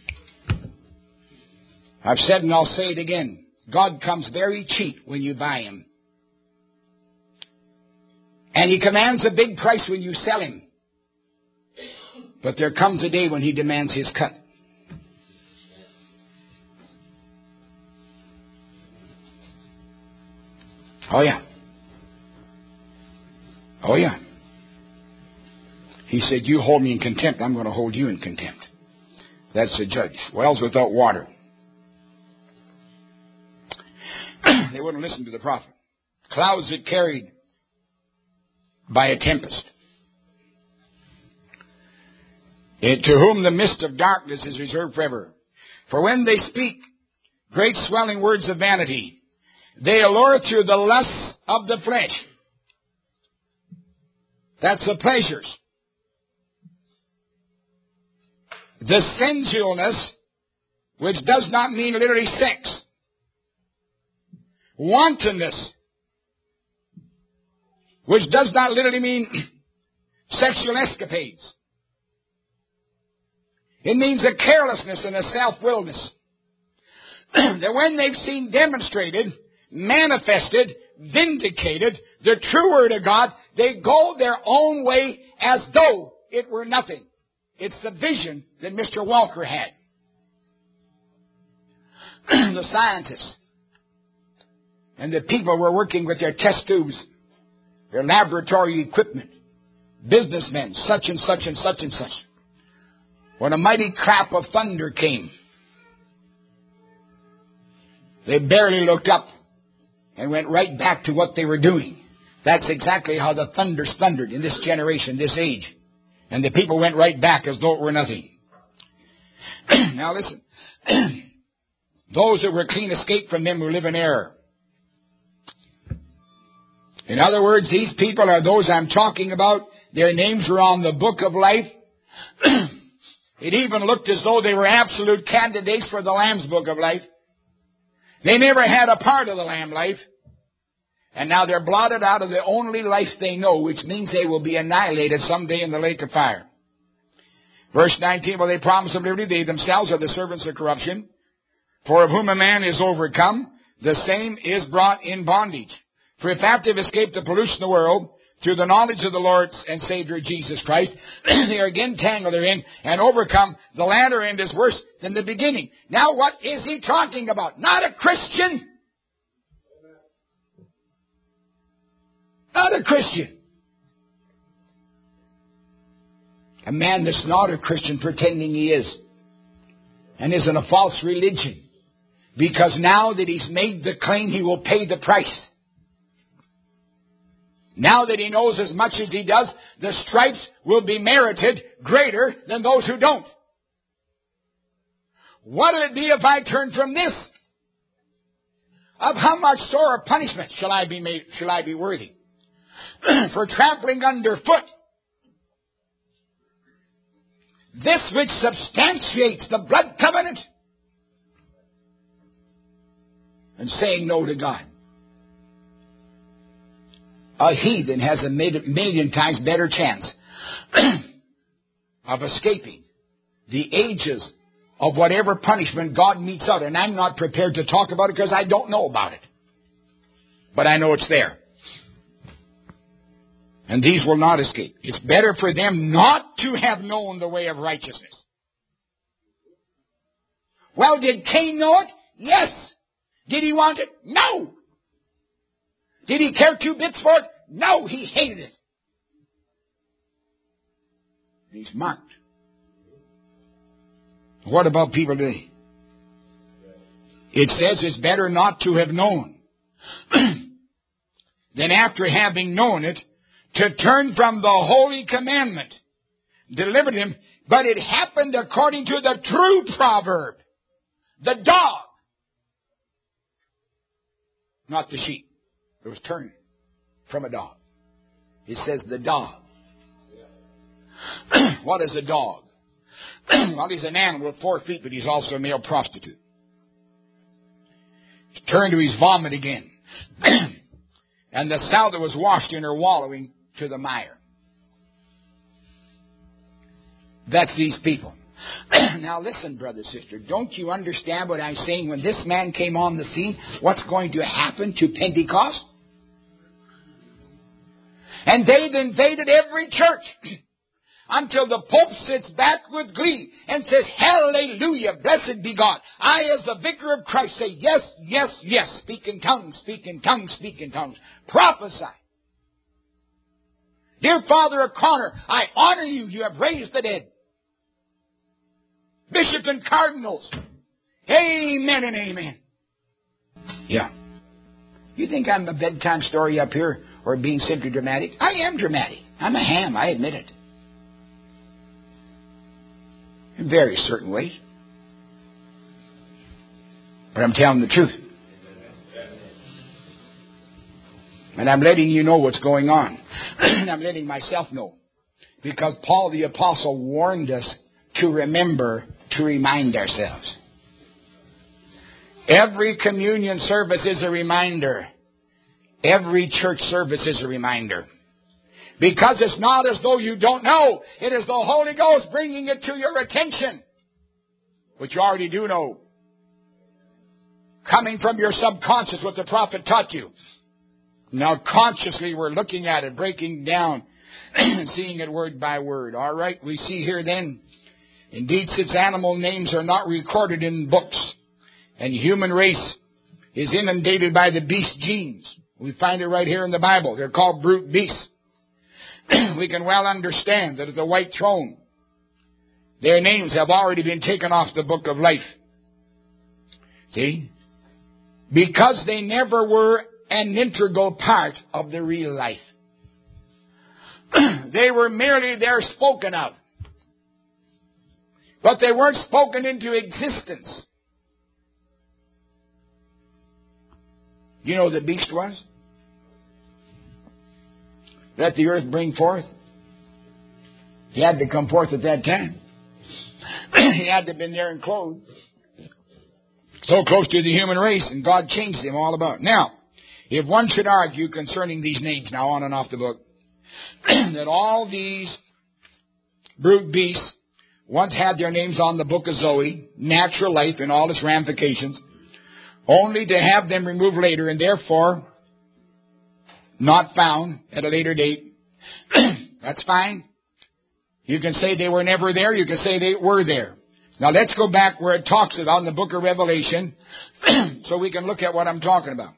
I've said and I'll say it again. God comes very cheap when you buy Him. And He commands a big price when you sell Him. But there comes a day when He demands His cut. Oh yeah. Oh yeah. He said, you hold me in contempt, I'm going to hold you in contempt. That's the judge. Wells without water. They wouldn't listen to the prophet. Clouds that carried by a tempest. To whom the mist of darkness is reserved forever. For when they speak great swelling words of vanity, they allure through the lusts of the flesh. That's the pleasures. The sensualness, which does not mean literally sex. Wantonness, which does not literally mean sexual escapades. It means a carelessness and a self-willedness. That when they've seen demonstrated, manifested, vindicated the true Word of God, they go their own way as though it were nothing. It's the vision that Mr. Walker had. The scientists and the people were working with their test tubes, their laboratory equipment, businessmen, such and such and such and such. When a mighty clap of thunder came, they barely looked up and went right back to what they were doing. That's exactly how the thunders thundered in this generation, this age. And the people went right back as though it were nothing. Now listen. Those that were clean escaped from them who live in error. In other words, these people are those I'm talking about. Their names were on the book of life. It even looked as though they were absolute candidates for the Lamb's book of life. They never had a part of the Lamb life. And now they're blotted out of the only life they know, which means they will be annihilated someday in the lake of fire. Verse 19, well, they promise of liberty, they themselves are the servants of corruption. For of whom a man is overcome, the same is brought in bondage. For if after they've escaped the pollution of the world, through the knowledge of the Lord and Savior Jesus Christ, they are again tangled therein and overcome, the latter end is worse than the beginning. Now what is he talking about? Not a Christian. Not a Christian. A man that's not a Christian pretending he is. And is in a false religion. Because now that he's made the claim, he will pay the price. Now that he knows as much as he does, the stripes will be merited greater than those who don't. What'll it be if I turn from this? Of how much sore punishment shall I be worthy? For trampling underfoot this which substantiates the blood covenant and saying no to God. A heathen has a million times better chance of escaping the ages of whatever punishment God metes out. And I'm not prepared to talk about it because I don't know about it. But I know it's there. And these will not escape. It's better for them not to have known the way of righteousness. Well, did Cain know it? Yes. Did he want it? No. Did he care 2 bits for it? No, he hated it. He's marked. What about people today? It says it's better not to have known. Then after having known it, to turn from the holy commandment, delivered him. But it happened according to the true proverb. The dog. Not the sheep. It was turned from a dog. It says the dog. What is a dog? Well, he's an animal with 4 feet, but he's also a male prostitute. He turned to his vomit again. And the sow that was washed in her wallowing to the mire. That's these people. Now listen, brother, sister, don't you understand what I'm saying? When this man came on the scene, what's going to happen to Pentecost? And they've invaded every church until the Pope sits back with glee and says, hallelujah, blessed be God. I, as the vicar of Christ, say, yes, yes, yes. Speak in tongues, speak in tongues, speak in tongues. Prophesy. Dear Father O'Connor, I honor you. You have raised the dead. Bishop and cardinals. Amen and amen. Yeah. You think I'm a bedtime story up here or being simply dramatic? I am dramatic. I'm a ham. I admit it. In very certain ways. But I'm telling the truth. And I'm letting you know what's going on. And I'm letting myself know. Because Paul the Apostle warned us to remember to remind ourselves. Every communion service is a reminder. Every church service is a reminder. Because it's not as though you don't know. It is the Holy Ghost bringing it to your attention. Which you already do know. Coming from your subconscious, what the prophet taught you. Now consciously we're looking at it, breaking down, and seeing it word by word. All right, we see here then, indeed, since animal names are not recorded in books, and human race is inundated by the beast genes. We find it right here in the Bible. They're called brute beasts. We can well understand that at the white throne, their names have already been taken off the book of life. See? Because they never were an integral part of the real life. They were merely there spoken of. But they weren't spoken into existence. You know who the beast was? Let the earth bring forth. He had to come forth at that time. He had to have been there and clothed. So close to the human race, and God changed him all about. Now, if one should argue concerning these names, now on and off the book, that all these brute beasts once had their names on the book of Zoe, natural life in all its ramifications, only to have them removed later and therefore not found at a later date. That's fine. You can say they were never there. You can say they were there. Now let's go back where it talks about in the book of Revelation so we can look at what I'm talking about.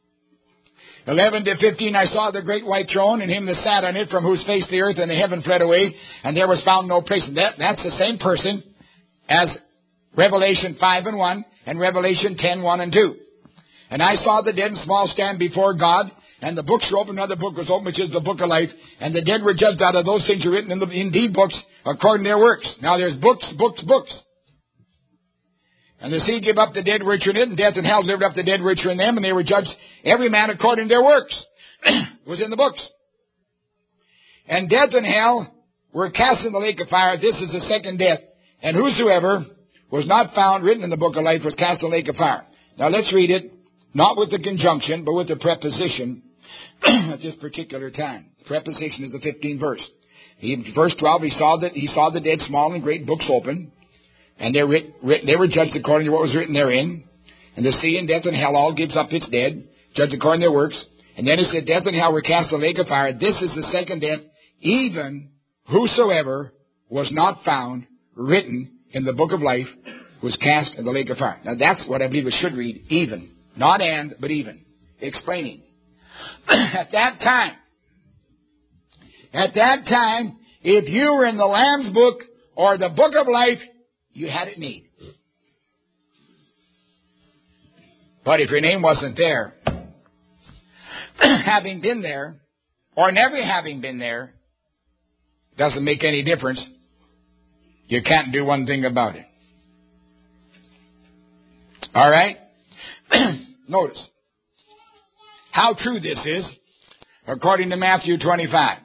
11 to 15, I saw the great white throne and him that sat on it, from whose face the earth and the heaven fled away, and there was found no place. And that's the same person as Revelation 5 and 1 and Revelation 10, 1 and 2. And I saw the dead and small stand before God, and the books were opened, another book was opened, which is the book of life, and the dead were judged out of those things written in these books according to their works. Now there's books, books, books. And the sea gave up the dead which were in it, and death and hell delivered up the dead which were in them, and they were judged every man according to their works. It was in the books. And death and hell were cast in the lake of fire. This is the second death. And whosoever was not found written in the book of life was cast in the lake of fire. Now let's read it, not with the conjunction, but with the preposition at this particular time. The preposition is the 15th verse. Verse 12, he saw the dead, small and great, books open. And they were judged according to what was written therein. And the sea and death and hell all gives up its dead, judged according to their works. And then it said, death and hell were cast in the lake of fire. This is the second death, even whosoever was not found written in the book of life was cast in the lake of fire. Now that's what I believe it should read, even. Not and, but even. Explaining. At that time, if you were in the Lamb's book or the book of life, you had it made. But if your name wasn't there, having been there or never having been there doesn't make any difference. You can't do one thing about it. All right? Notice how true this is according to Matthew 25.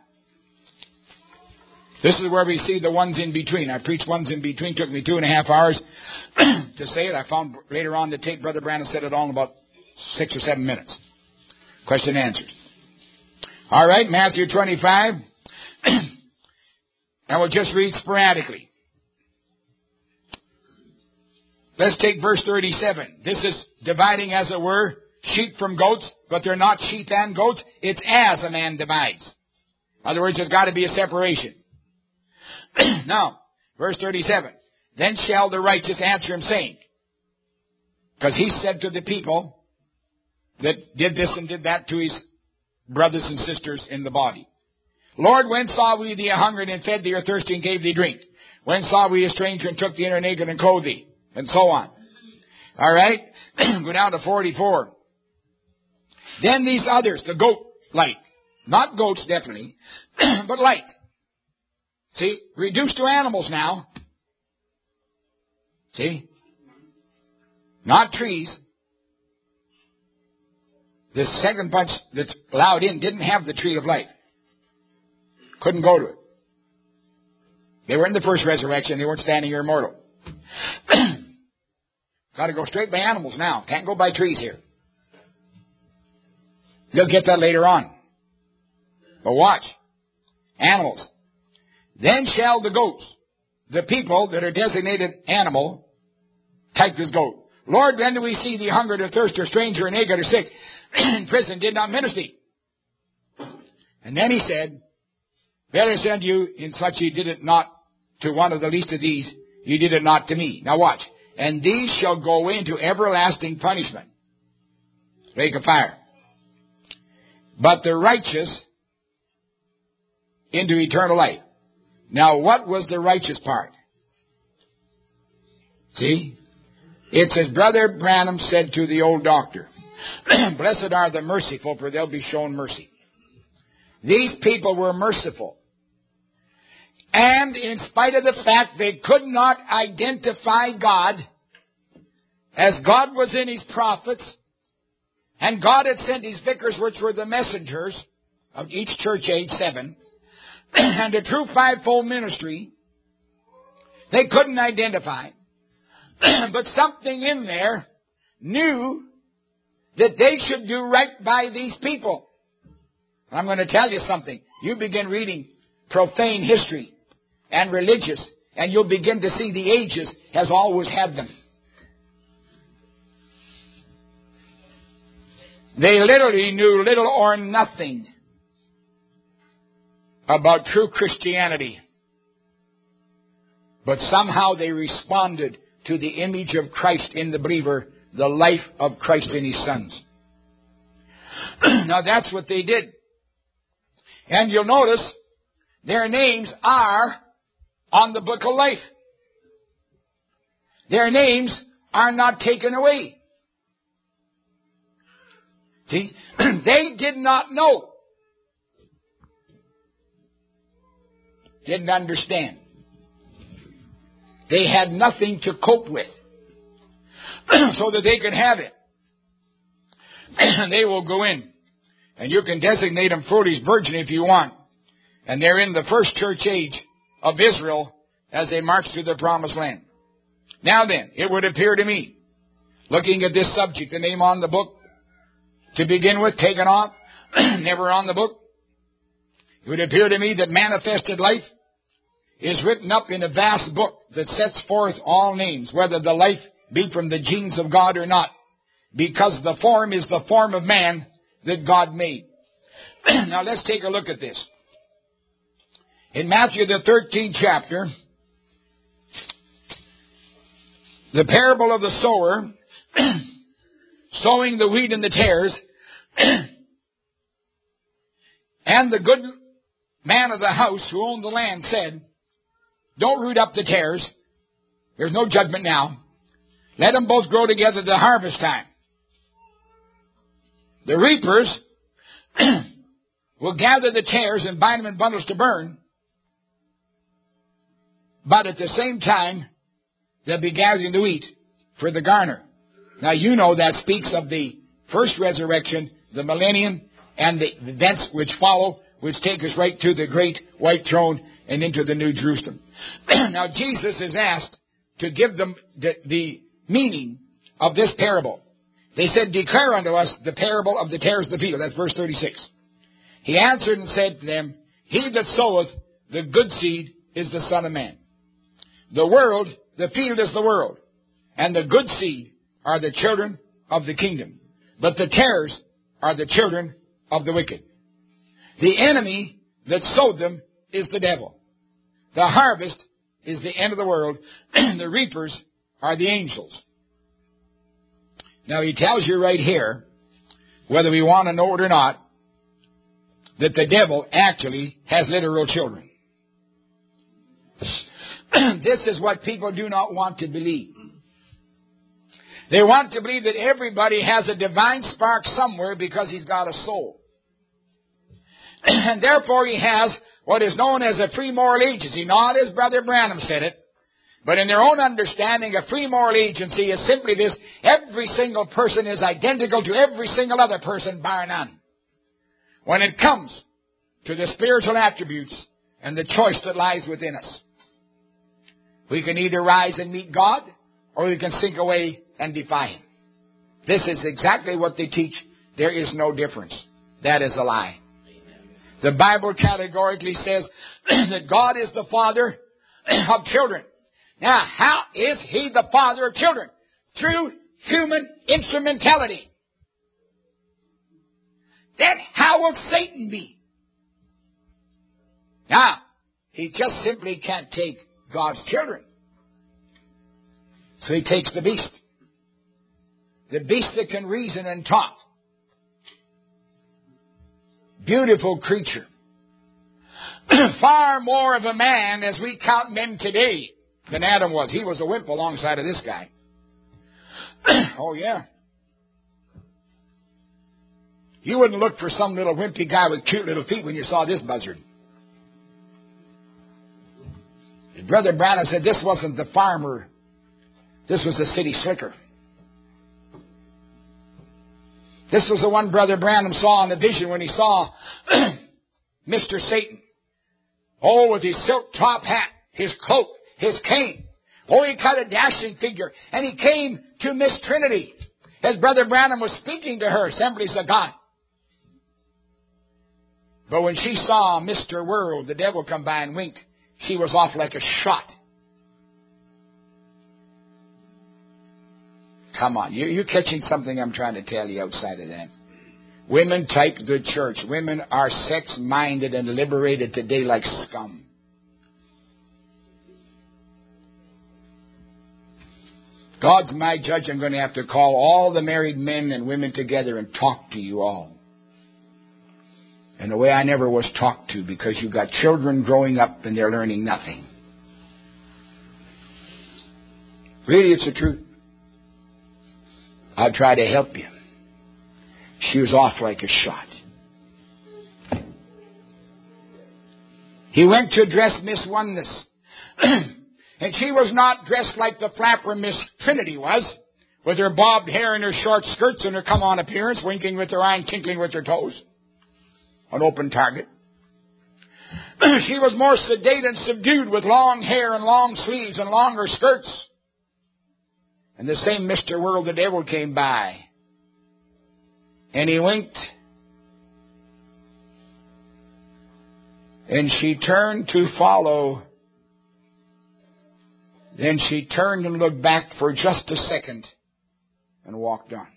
This is where we see the ones in between. I preached ones in between. Took me 2.5 hours to say it. I found later on the tape, Brother Branham said it all in about 6 or 7 minutes. Question and answer. All right, Matthew 25. And we'll just read sporadically. Let's take verse 37. This is dividing, as it were, sheep from goats, but they're not sheep and goats. It's as a man divides. In other words, there's got to be a separation. Now, verse 37. Then shall the righteous answer him, saying, because he said to the people that did this and did that to his brothers and sisters in the body, Lord, when saw we thee a hungered and fed thee, or thirsty and gave thee drink? When saw we a stranger and took thee in, or naked and clothed thee? And so on. All right? Go down to 44. Then these others, the goat-like, not goats definitely, but like. See, reduced to animals now. See? Not trees. The second bunch that's allowed in didn't have the tree of life. Couldn't go to it. They were in the first resurrection. They weren't standing here immortal. Got to go straight by animals now. Can't go by trees here. You'll get that later on. But watch. Animals. Then shall the goats, the people that are designated animal, typed as goat. Lord, when do we see thee hungered or thirst or stranger or naked or sick in prison, did not minister thee? And then he said, better send you in such ye did it not to one of the least of these, you did it not to me. Now watch. And these shall go into everlasting punishment, lake of fire. But the righteous into eternal life. Now what was the righteous part? See? It's as Brother Branham said to the old doctor, blessed are the merciful, for they'll be shown mercy. These people were merciful. And in spite of the fact they could not identify God, as God was in his prophets, and God had sent his vicars, which were the messengers of each church age 7, and a true fivefold ministry, they couldn't identify. But something in there knew that they should do right by these people. I'm going to tell you something. You begin reading profane history and religious, and you'll begin to see the ages has always had them. They literally knew little or nothing about true Christianity. But somehow they responded to the image of Christ in the believer, the life of Christ in his sons. Now that's what they did. And you'll notice their names are on the book of life. Their names are not taken away. See, they did not know. Didn't understand. They had nothing to cope with so that they could have it. And they will go in. And you can designate them foolish virgin if you want. And they're in the first church age of Israel as they march to the promised land. Now then, it would appear to me, looking at this subject, the name on the book, to begin with, taken off, never on the book, it would appear to me that manifested life is written up in a vast book that sets forth all names, whether the life be from the genes of God or not, because the form is the form of man that God made. Now let's take a look at this. In Matthew the 13th chapter, the parable of the sower, sowing the wheat and the tares, and the good man of the house who owned the land said, don't root up the tares. There's no judgment now. Let them both grow together to harvest time. The reapers will gather the tares and bind them in bundles to burn, but at the same time, they'll be gathering the wheat for the garner. Now you know that speaks of the first resurrection, the millennium, and the events which follow, which take us right to the great white throne and into the New Jerusalem. Now Jesus is asked to give them the meaning of this parable. They said, declare unto us the parable of the tares of the field. That's verse 36. He answered and said to them, he that soweth the good seed is the Son of Man. The world, the field is the world, and the good seed are the children of the kingdom. But the tares are the children of the wicked. The enemy that sowed them is the devil. The harvest is the end of the world. The reapers are the angels. Now he tells you right here, whether we want to know it or not, that the devil actually has literal children. This is what people do not want to believe. They want to believe that everybody has a divine spark somewhere because he's got a soul. And therefore he has what is known as a free moral agency. Not as Brother Branham said it, but in their own understanding, a free moral agency is simply this: every single person is identical to every single other person, bar none, when it comes to the spiritual attributes and the choice that lies within us. We can either rise and meet God, or we can sink away and defy Him. This is exactly what they teach. There is no difference. That is a lie. The Bible categorically says that God is the Father of children. Now, how is He the Father of children? Through human instrumentality. Then how will Satan be? Now, he just simply can't take God's children. So he takes the beast. The beast that can reason and talk. Beautiful creature. Far more of a man as we count men today than Adam was. He was a wimp alongside of this guy. Oh, yeah. You wouldn't look for some little wimpy guy with cute little feet when you saw this buzzard. Brother Branham said this wasn't the farmer. This was the city slicker. This was the one Brother Branham saw in the vision when he saw Mr. Satan. Oh, with his silk top hat, his cloak, his cane. Oh, he cut a dashing figure. And he came to Miss Trinity as Brother Branham was speaking to her, Assemblies of God. But when she saw Mr. World, the devil, come by and winked, she was off like a shot. Come on, you're catching something I'm trying to tell you outside of that. Women type the church. Women are sex-minded and liberated today like scum. God's my judge. I'm going to have to call all the married men and women together and talk to you all. In a way I never was talked to, because you've got children growing up and they're learning nothing. Really, it's the truth. I'll try to help you. She was off like a shot. He went to address Miss Oneness. And she was not dressed like the flapper Miss Trinity was, with her bobbed hair and her short skirts and her come-on appearance, winking with her eye and tinkling with her toes. An open target. She was more sedate and subdued, with long hair and long sleeves and longer skirts. And the same Mr. World, the devil, came by. And he winked. And she turned to follow. Then she turned and looked back for just a second and walked on.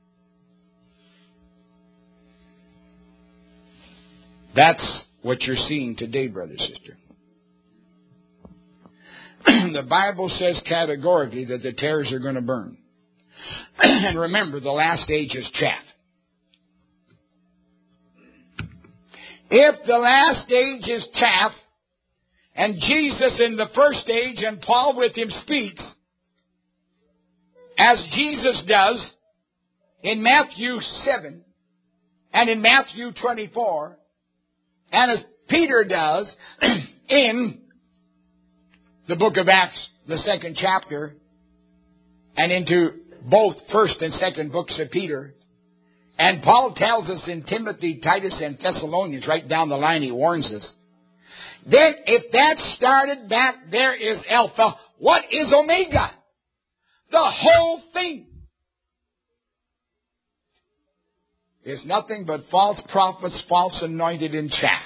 That's what you're seeing today, brother, sister. The Bible says categorically that the tares are going to burn. And remember, the last age is chaff. If the last age is chaff, and Jesus in the first age and Paul with him speaks, as Jesus does in Matthew 7 and in Matthew 24, and as Peter does in the book of Acts, the 2nd chapter, and into both 1st and 2nd books of Peter. And Paul tells us in Timothy, Titus, and Thessalonians, right down the line, he warns us. Then, if that started back there is Alpha, what is Omega? The whole thing is nothing but false prophets, false anointed in chaff.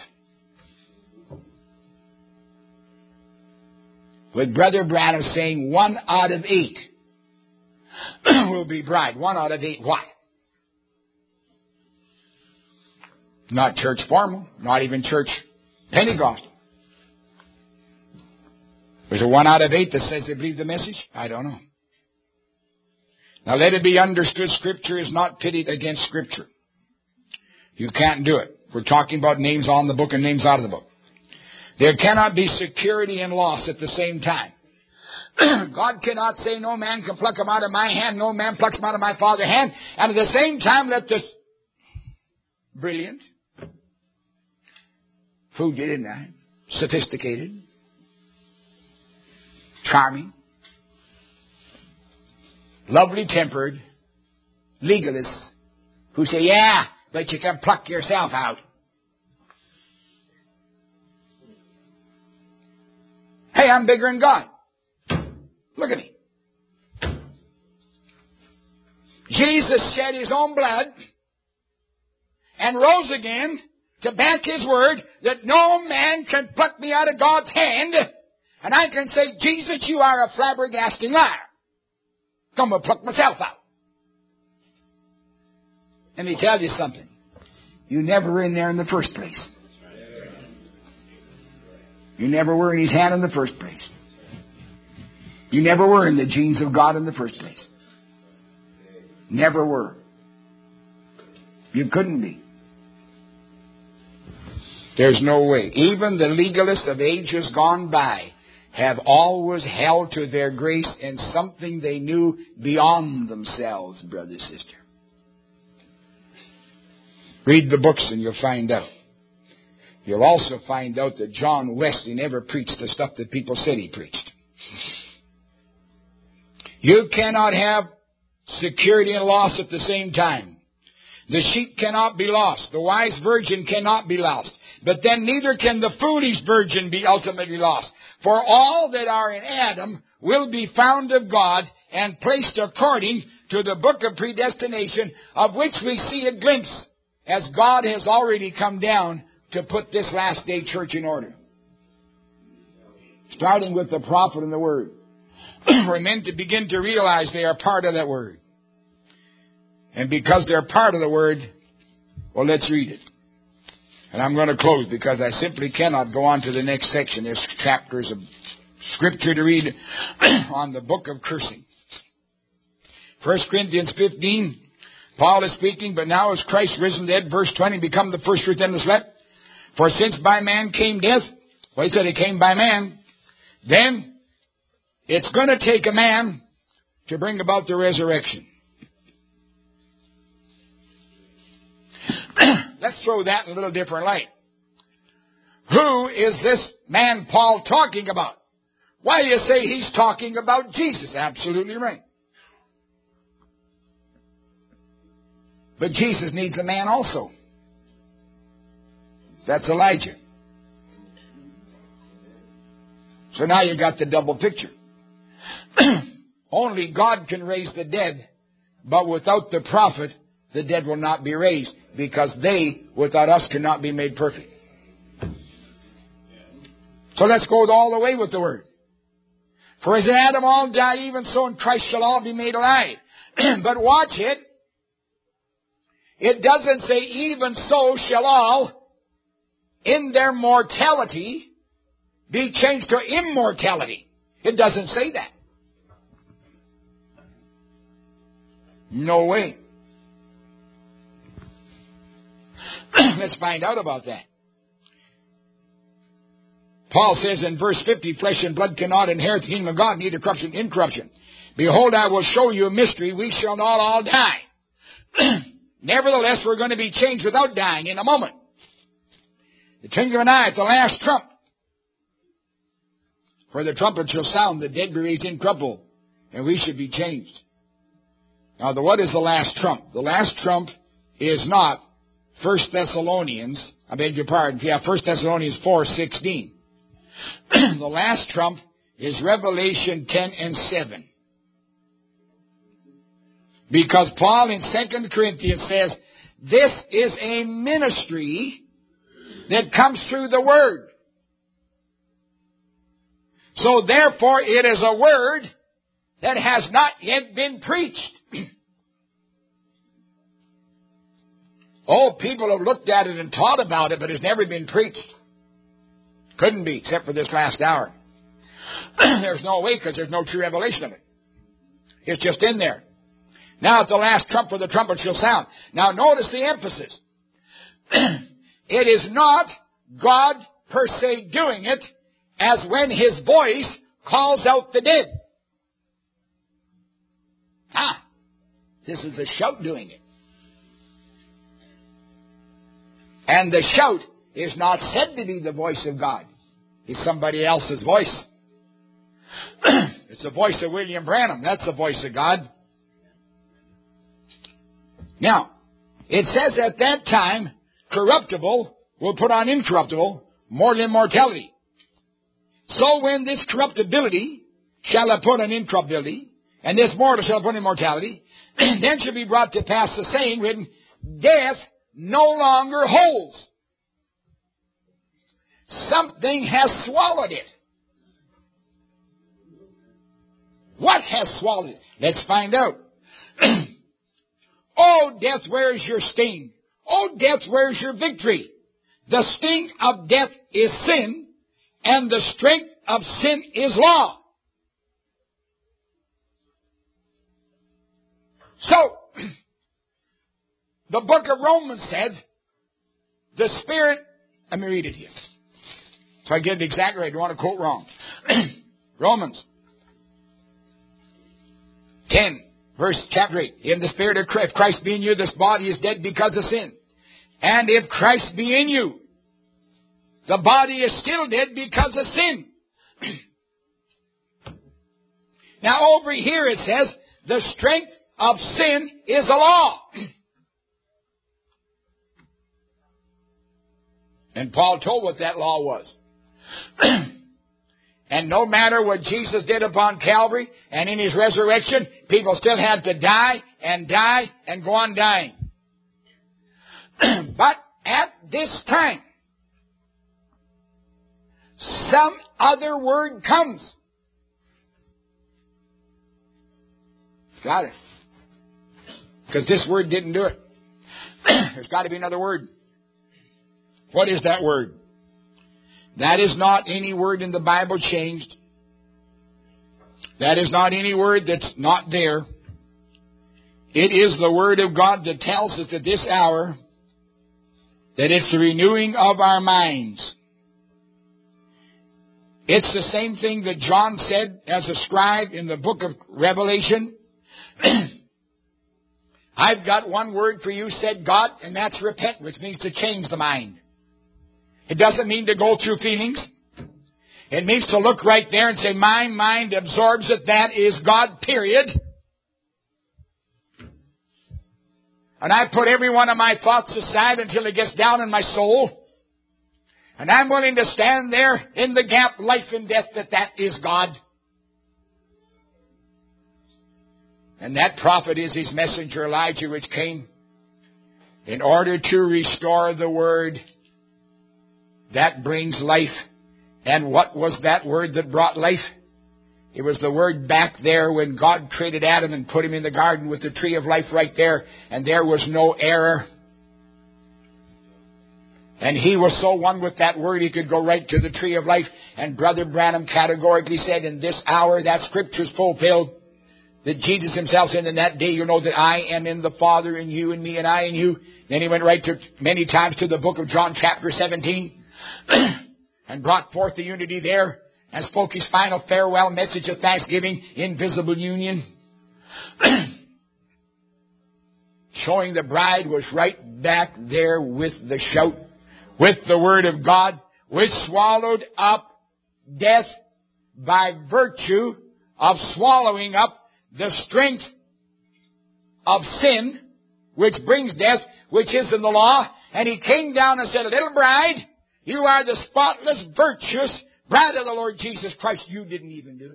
With Brother Branham saying 1 out of 8 will be bride. 1 out of 8 what? Not church formal, not even church Pentecostal. There's a 1 out of 8 that says they believe the message? I don't know. Now let it be understood, Scripture is not pitted against Scripture. You can't do it. We're talking about names on the book and names out of the book. There cannot be security and loss at the same time. God cannot say, no man can pluck them out of my hand, no man plucks them out of my Father's hand, and at the same time let this brilliant, food you didn't I? Sophisticated, charming, lovely tempered legalists who say, yeah, but you can pluck yourself out. Hey, I'm bigger than God. Look at me. Jesus shed His own blood and rose again to back His word that no man can pluck me out of God's hand. And I can say, Jesus, you are a flabbergasting liar. I'm going to pluck myself out. Let me tell you something. You never were in there in the first place. You never were in His hand in the first place. You never were in the genes of God in the first place. Never were. You couldn't be. There's no way. Even the legalists of ages gone by have always held to their grace and something they knew beyond themselves, brother, sister. Read the books and you'll find out. You'll also find out that John Wesley never preached the stuff that people said he preached. You cannot have security and loss at the same time. The sheep cannot be lost. The wise virgin cannot be lost. But then neither can the foolish virgin be ultimately lost. For all that are in Adam will be found of God and placed according to the book of predestination, of which we see a glimpse, as God has already come down to put this last day church in order. Starting with the prophet and the word. We're meant to begin to realize they are part of that word. And because they're part of the word, well, let's read it. And I'm going to close because I simply cannot go on to the next section. There's chapters of scripture to read on the book of cursing. 1 Corinthians 15, Paul is speaking, but now is Christ risen dead, verse 20, become the first fruit then the slept. For since by man came death, well, he said it came by man, then it's going to take a man to bring about the resurrection. Let's throw that in a little different light. Who is this man Paul talking about? Why do you say he's talking about Jesus? Absolutely right. But Jesus needs a man also. That's Elijah. So now you got the double picture. Only God can raise the dead, but without the prophet, the dead will not be raised, because they, without us, cannot be made perfect. So let's go all the way with the word. For as in Adam all die, even so in Christ shall all be made alive. But watch it. It doesn't say, even so shall all, in their mortality, be changed to immortality. It doesn't say that. No way. Let's find out about that. Paul says in verse 50, flesh and blood cannot inherit the kingdom of God, neither corruption, incorruption. Behold, I will show you a mystery. We shall not all die. Nevertheless, we're going to be changed without dying in a moment. The twinkling of an eye at the last trump. For the trumpet shall sound, the dead be raised incorruptible, and we should be changed. Now, what is the last trump? The last trump is not 1 Thessalonians, 1 Thessalonians 4:16. The last trump is Revelation 10 and 7. Because Paul in 2 Corinthians says, this is a ministry that comes through the Word. So therefore it is a Word that has not yet been preached. People have looked at it and taught about it, but it's never been preached. Couldn't be, except for this last hour. There's no way, because there's no true revelation of it. It's just in there. Now at the last trump, for the trumpet shall sound. Now notice the emphasis. It is not God per se doing it, as when His voice calls out the dead. This is a shout doing it. And the shout is not said to be the voice of God. It's somebody else's voice. It's the voice of William Branham. That's the voice of God. Now, it says at that time, corruptible will put on incorruptible, mortal immortality. So when this corruptibility shall have put on incorruptibility, and this mortal shall have put on immortality, then shall be brought to pass the saying written, death no longer holds. Something has swallowed it. What has swallowed it? Let's find out. Oh, death, where is your sting? Oh, death, where is your victory? The sting of death is sin, and the strength of sin is law. So, the book of Romans said, the Spirit, let me read it here, so I get it exactly right. I don't want to quote wrong. Romans 10, chapter 8. If the Spirit of Christ be in you, this body is dead because of sin. And if Christ be in you, the body is still dead because of sin. Now over here it says, the strength of sin is a law. And Paul told what that law was. And no matter what Jesus did upon Calvary and in His resurrection, people still had to die and go on dying. But at this time, some other word comes. Got it. Because this word didn't do it. There's got to be another word. What is that word? That is not any word in the Bible changed. That is not any word that's not there. It is the Word of God that tells us at this hour that it's the renewing of our minds. It's the same thing that John said as a scribe in the book of Revelation. I've got one word for you, said God, and that's repent, which means to change the mind. It doesn't mean to go through feelings. It means to look right there and say, my mind absorbs it. That is God, period. And I put every one of my thoughts aside until it gets down in my soul. And I'm willing to stand there in the gap, life and death, that is God. And that prophet is His messenger Elijah, which came in order to restore the Word that brings life. And what was that word that brought life? It was the word back there when God created Adam and put him in the garden with the tree of life right there. And there was no error. And he was so one with that word, he could go right to the tree of life. And Brother Branham categorically said, in this hour that Scripture's fulfilled, that Jesus Himself said, in that day you'll know that I am in the Father, and you and me, and I and you. Then he went right to many times to the book of John chapter 17. And brought forth the unity there and spoke His final farewell message of thanksgiving in visible union. showing the bride was right back there with the shout, with the Word of God, which swallowed up death by virtue of swallowing up the strength of sin, which brings death, which is in the law. And He came down and said, little bride, you are the spotless, virtuous bride of the Lord Jesus Christ. You didn't even do it.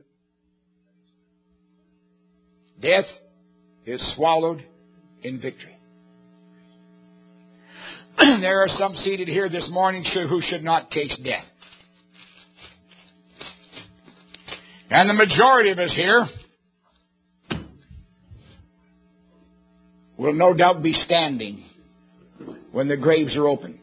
Death is swallowed in victory. There are some seated here this morning who should not taste death. And the majority of us here will no doubt be standing when the graves are open.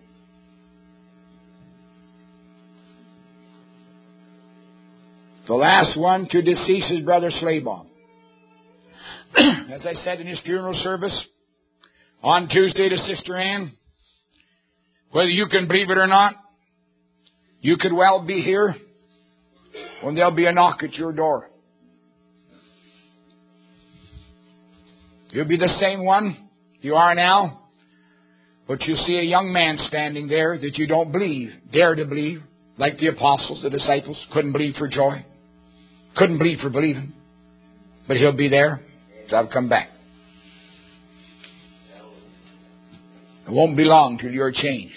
The last one to decease is Brother Slaybaum. As I said in his funeral service on Tuesday to Sister Ann, whether you can believe it or not, you could well be here when there'll be a knock at your door. You'll be the same one you are now, but you'll see a young man standing there that you don't believe, dare to believe, like the apostles, the disciples, couldn't believe for joy, couldn't believe for believing, but he'll be there. So I've come back. It won't be long till you're changed.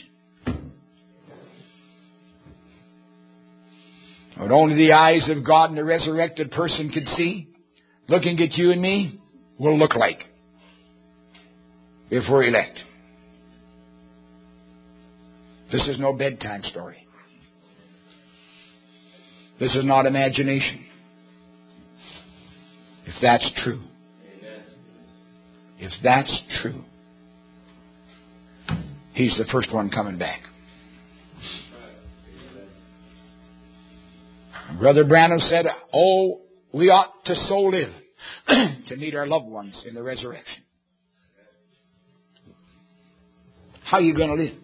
What only the eyes of God and the resurrected person could see, looking at you and me, will look like if we're elect. This is no bedtime story. This is not imagination. If that's true. If that's true, He's the first one coming back. Brother Branham said, oh, we ought to so live to meet our loved ones in the resurrection. How are you going to live?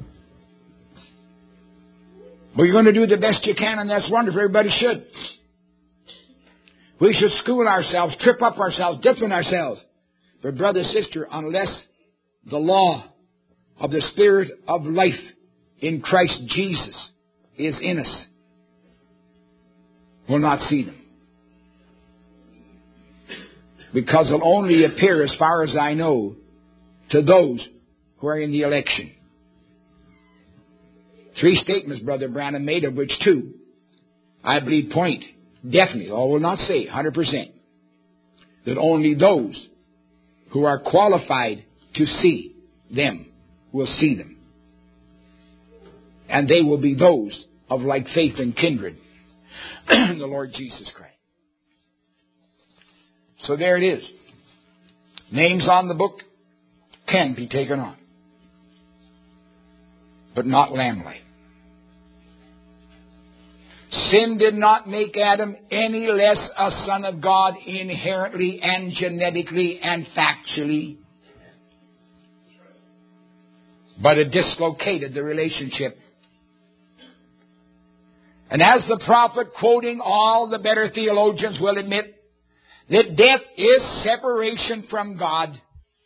Well, you're going to do the best you can, and that's wonderful. Everybody should. We should school ourselves, trip up ourselves, discipline ourselves. But brother, sister, unless the law of the Spirit of life in Christ Jesus is in us, we'll not see them. Because it'll only appear, as far as I know, to those who are in the election. 3 statements Brother Branham made, of which 2, I believe, point definitely, I will not say 100%, that only those who are qualified to see them will see them. And they will be those of like faith and kindred in the Lord Jesus Christ. So there it is. Names on the book can be taken on, but not lamb life. Sin did not make Adam any less a son of God inherently and genetically and factually, but it dislocated the relationship. And as the prophet, quoting all the better theologians, will admit, that death is separation from God.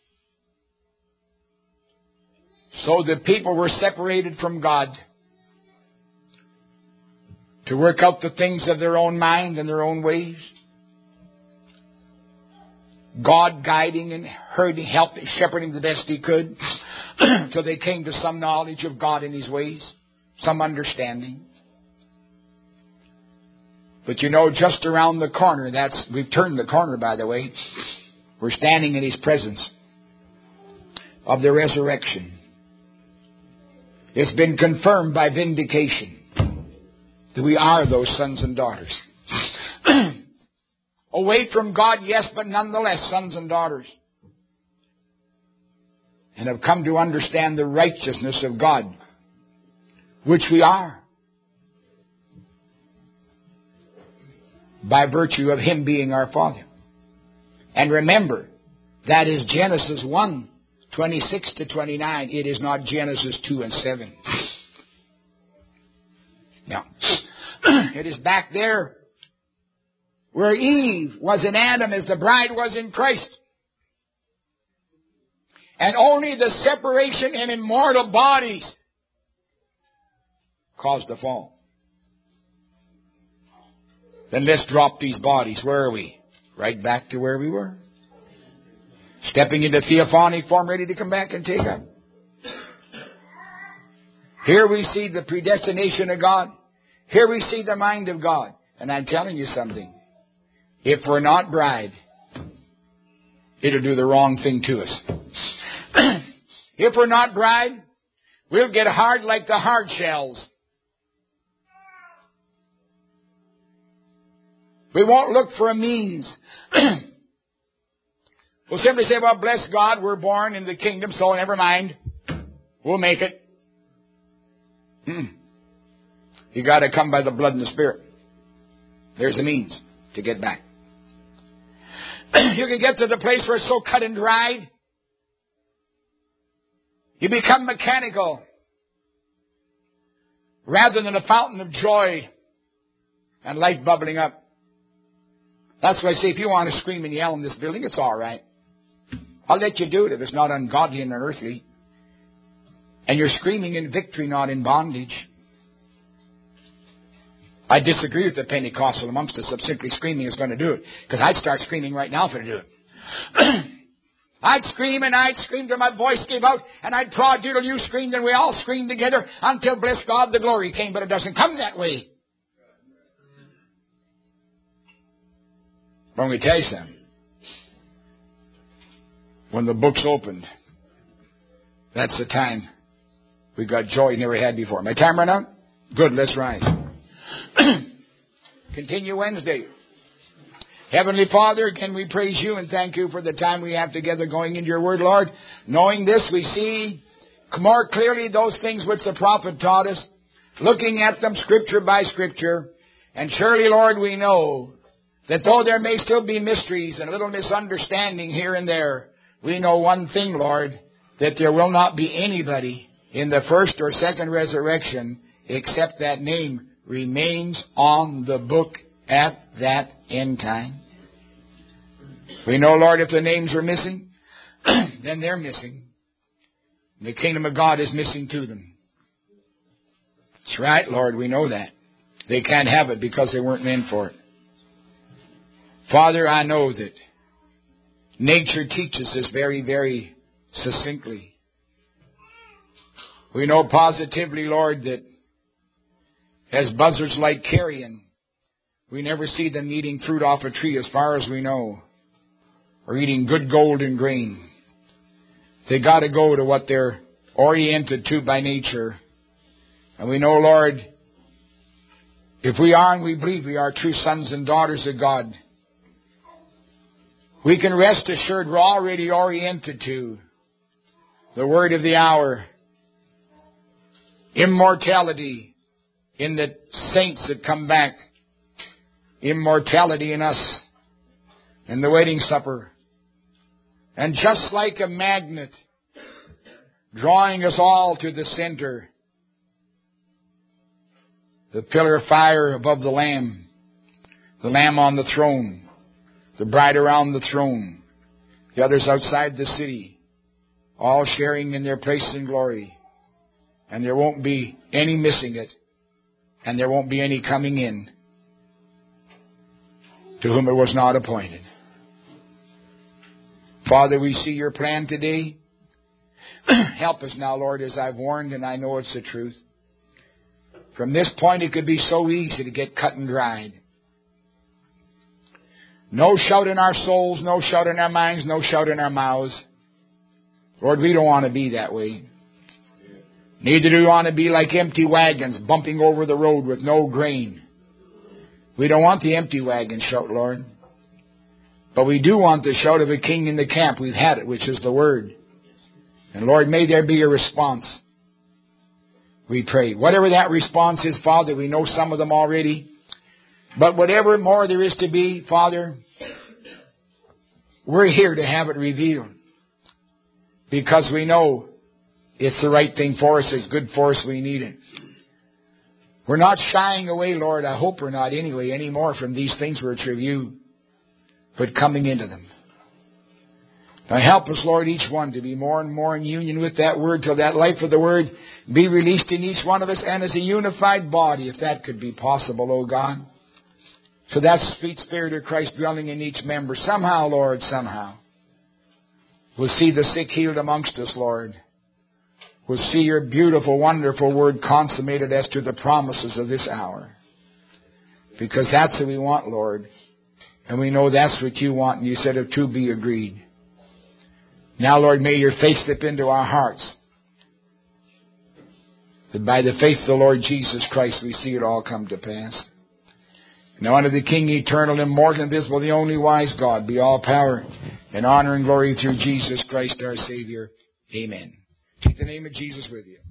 So the people were separated from God to work out the things of their own mind and their own ways. God guiding and helping, shepherding the best He could till they came to some knowledge of God and His ways, some understanding. But you know, just around the corner, we've turned the corner, by the way. We're standing in His presence of the resurrection. It's been confirmed by vindication that we are those sons and daughters. Away from God, yes, but nonetheless sons and daughters. And have come to understand the righteousness of God, which we are, by virtue of Him being our Father. And remember, that is Genesis 1, 26 to 29. It is not Genesis 2 and 7. Now, it is back there where Eve was in Adam as the bride was in Christ. And only the separation in immortal bodies caused the fall. Then let's drop these bodies. Where are we? Right back to where we were. Stepping into theophanic form, ready to come back and take up. Here we see the predestination of God. Here we see the mind of God. And I'm telling you something. If we're not bride, it'll do the wrong thing to us. If we're not bride, we'll get hard like the hard shells. We won't look for a means. We'll simply say, well, bless God, we're born in the kingdom, so never mind. We'll make it. You got to come by the blood and the Spirit. There's the means to get back. You can get to the place where it's so cut and dried. You become mechanical rather than a fountain of joy and life bubbling up. That's why I say if you want to scream and yell in this building, it's all right. I'll let you do it if it's not ungodly and unearthly. And you're screaming in victory, not in bondage. I disagree with the Pentecostal amongst us of simply screaming is going to do it. Because I'd start screaming right now if it would do it. I'd scream and I'd scream till my voice gave out. And I'd prod till you screamed and we all screamed together until, bless God, the glory came. But it doesn't come that way. But let me tell you something. When the book's opened, that's the time we got joy never had before. My time run out? Good, let's rise. Continue Wednesday. Heavenly Father, again we praise you and thank you for the time we have together going into your word, Lord. Knowing this, we see more clearly those things which the prophet taught us, looking at them scripture by scripture. And surely, Lord, we know that though there may still be mysteries and a little misunderstanding here and there, we know one thing, Lord, that there will not be anybody in the first or second resurrection except that name remains on the book at that end time. We know, Lord, if the names are missing, then they're missing. The kingdom of God is missing to them. That's right, Lord, we know that. They can't have it because they weren't meant for it. Father, I know that nature teaches this very, very succinctly. We know positively, Lord, that as buzzards like carrion, we never see them eating fruit off a tree as far as we know, or eating good golden grain. They got to go to what they're oriented to by nature. And we know, Lord, if we are and we believe we are true sons and daughters of God, we can rest assured we're already oriented to the word of the hour. Immortality in the saints that come back. Immortality in us. In the wedding supper. And just like a magnet drawing us all to the center, the pillar of fire above the Lamb on the throne, the bride around the throne, the others outside the city, all sharing in their place in glory. And there won't be any missing it, and there won't be any coming in to whom it was not appointed. Father, we see your plan today. Help us now, Lord, as I've warned, and I know it's the truth. From this point, it could be so easy to get cut and dried. No shout in our souls, no shout in our minds, no shout in our mouths. Lord, we don't want to be that way. Neither do we want to be like empty wagons bumping over the road with no grain. We don't want the empty wagon shout, Lord. But we do want the shout of a king in the camp. We've had it, which is the word. And Lord, may there be a response. We pray. Whatever that response is, Father, we know some of them already. But whatever more there is to be, Father, we're here to have it revealed. Because we know it's the right thing for us. It's good for us. We need it. We're not shying away, Lord. I hope we're not anyway anymore from these things which are you, but coming into them. Now help us, Lord, each one to be more and more in union with that Word till that life of the Word be released in each one of us and as a unified body, if that could be possible, O God. So that sweet Spirit of Christ dwelling in each member, somehow, Lord, somehow. We'll see the sick healed amongst us, Lord. We'll see your beautiful, wonderful Word consummated as to the promises of this hour. Because that's what we want, Lord. And we know that's what you want, and you said if two be agreed. Now, Lord, may your faith slip into our hearts. That by the faith of the Lord Jesus Christ we see it all come to pass. Now unto the King, eternal, immortal, invisible, the only wise God, be all power and honor and glory through Jesus Christ our Savior. Amen. Keep the name of Jesus with you.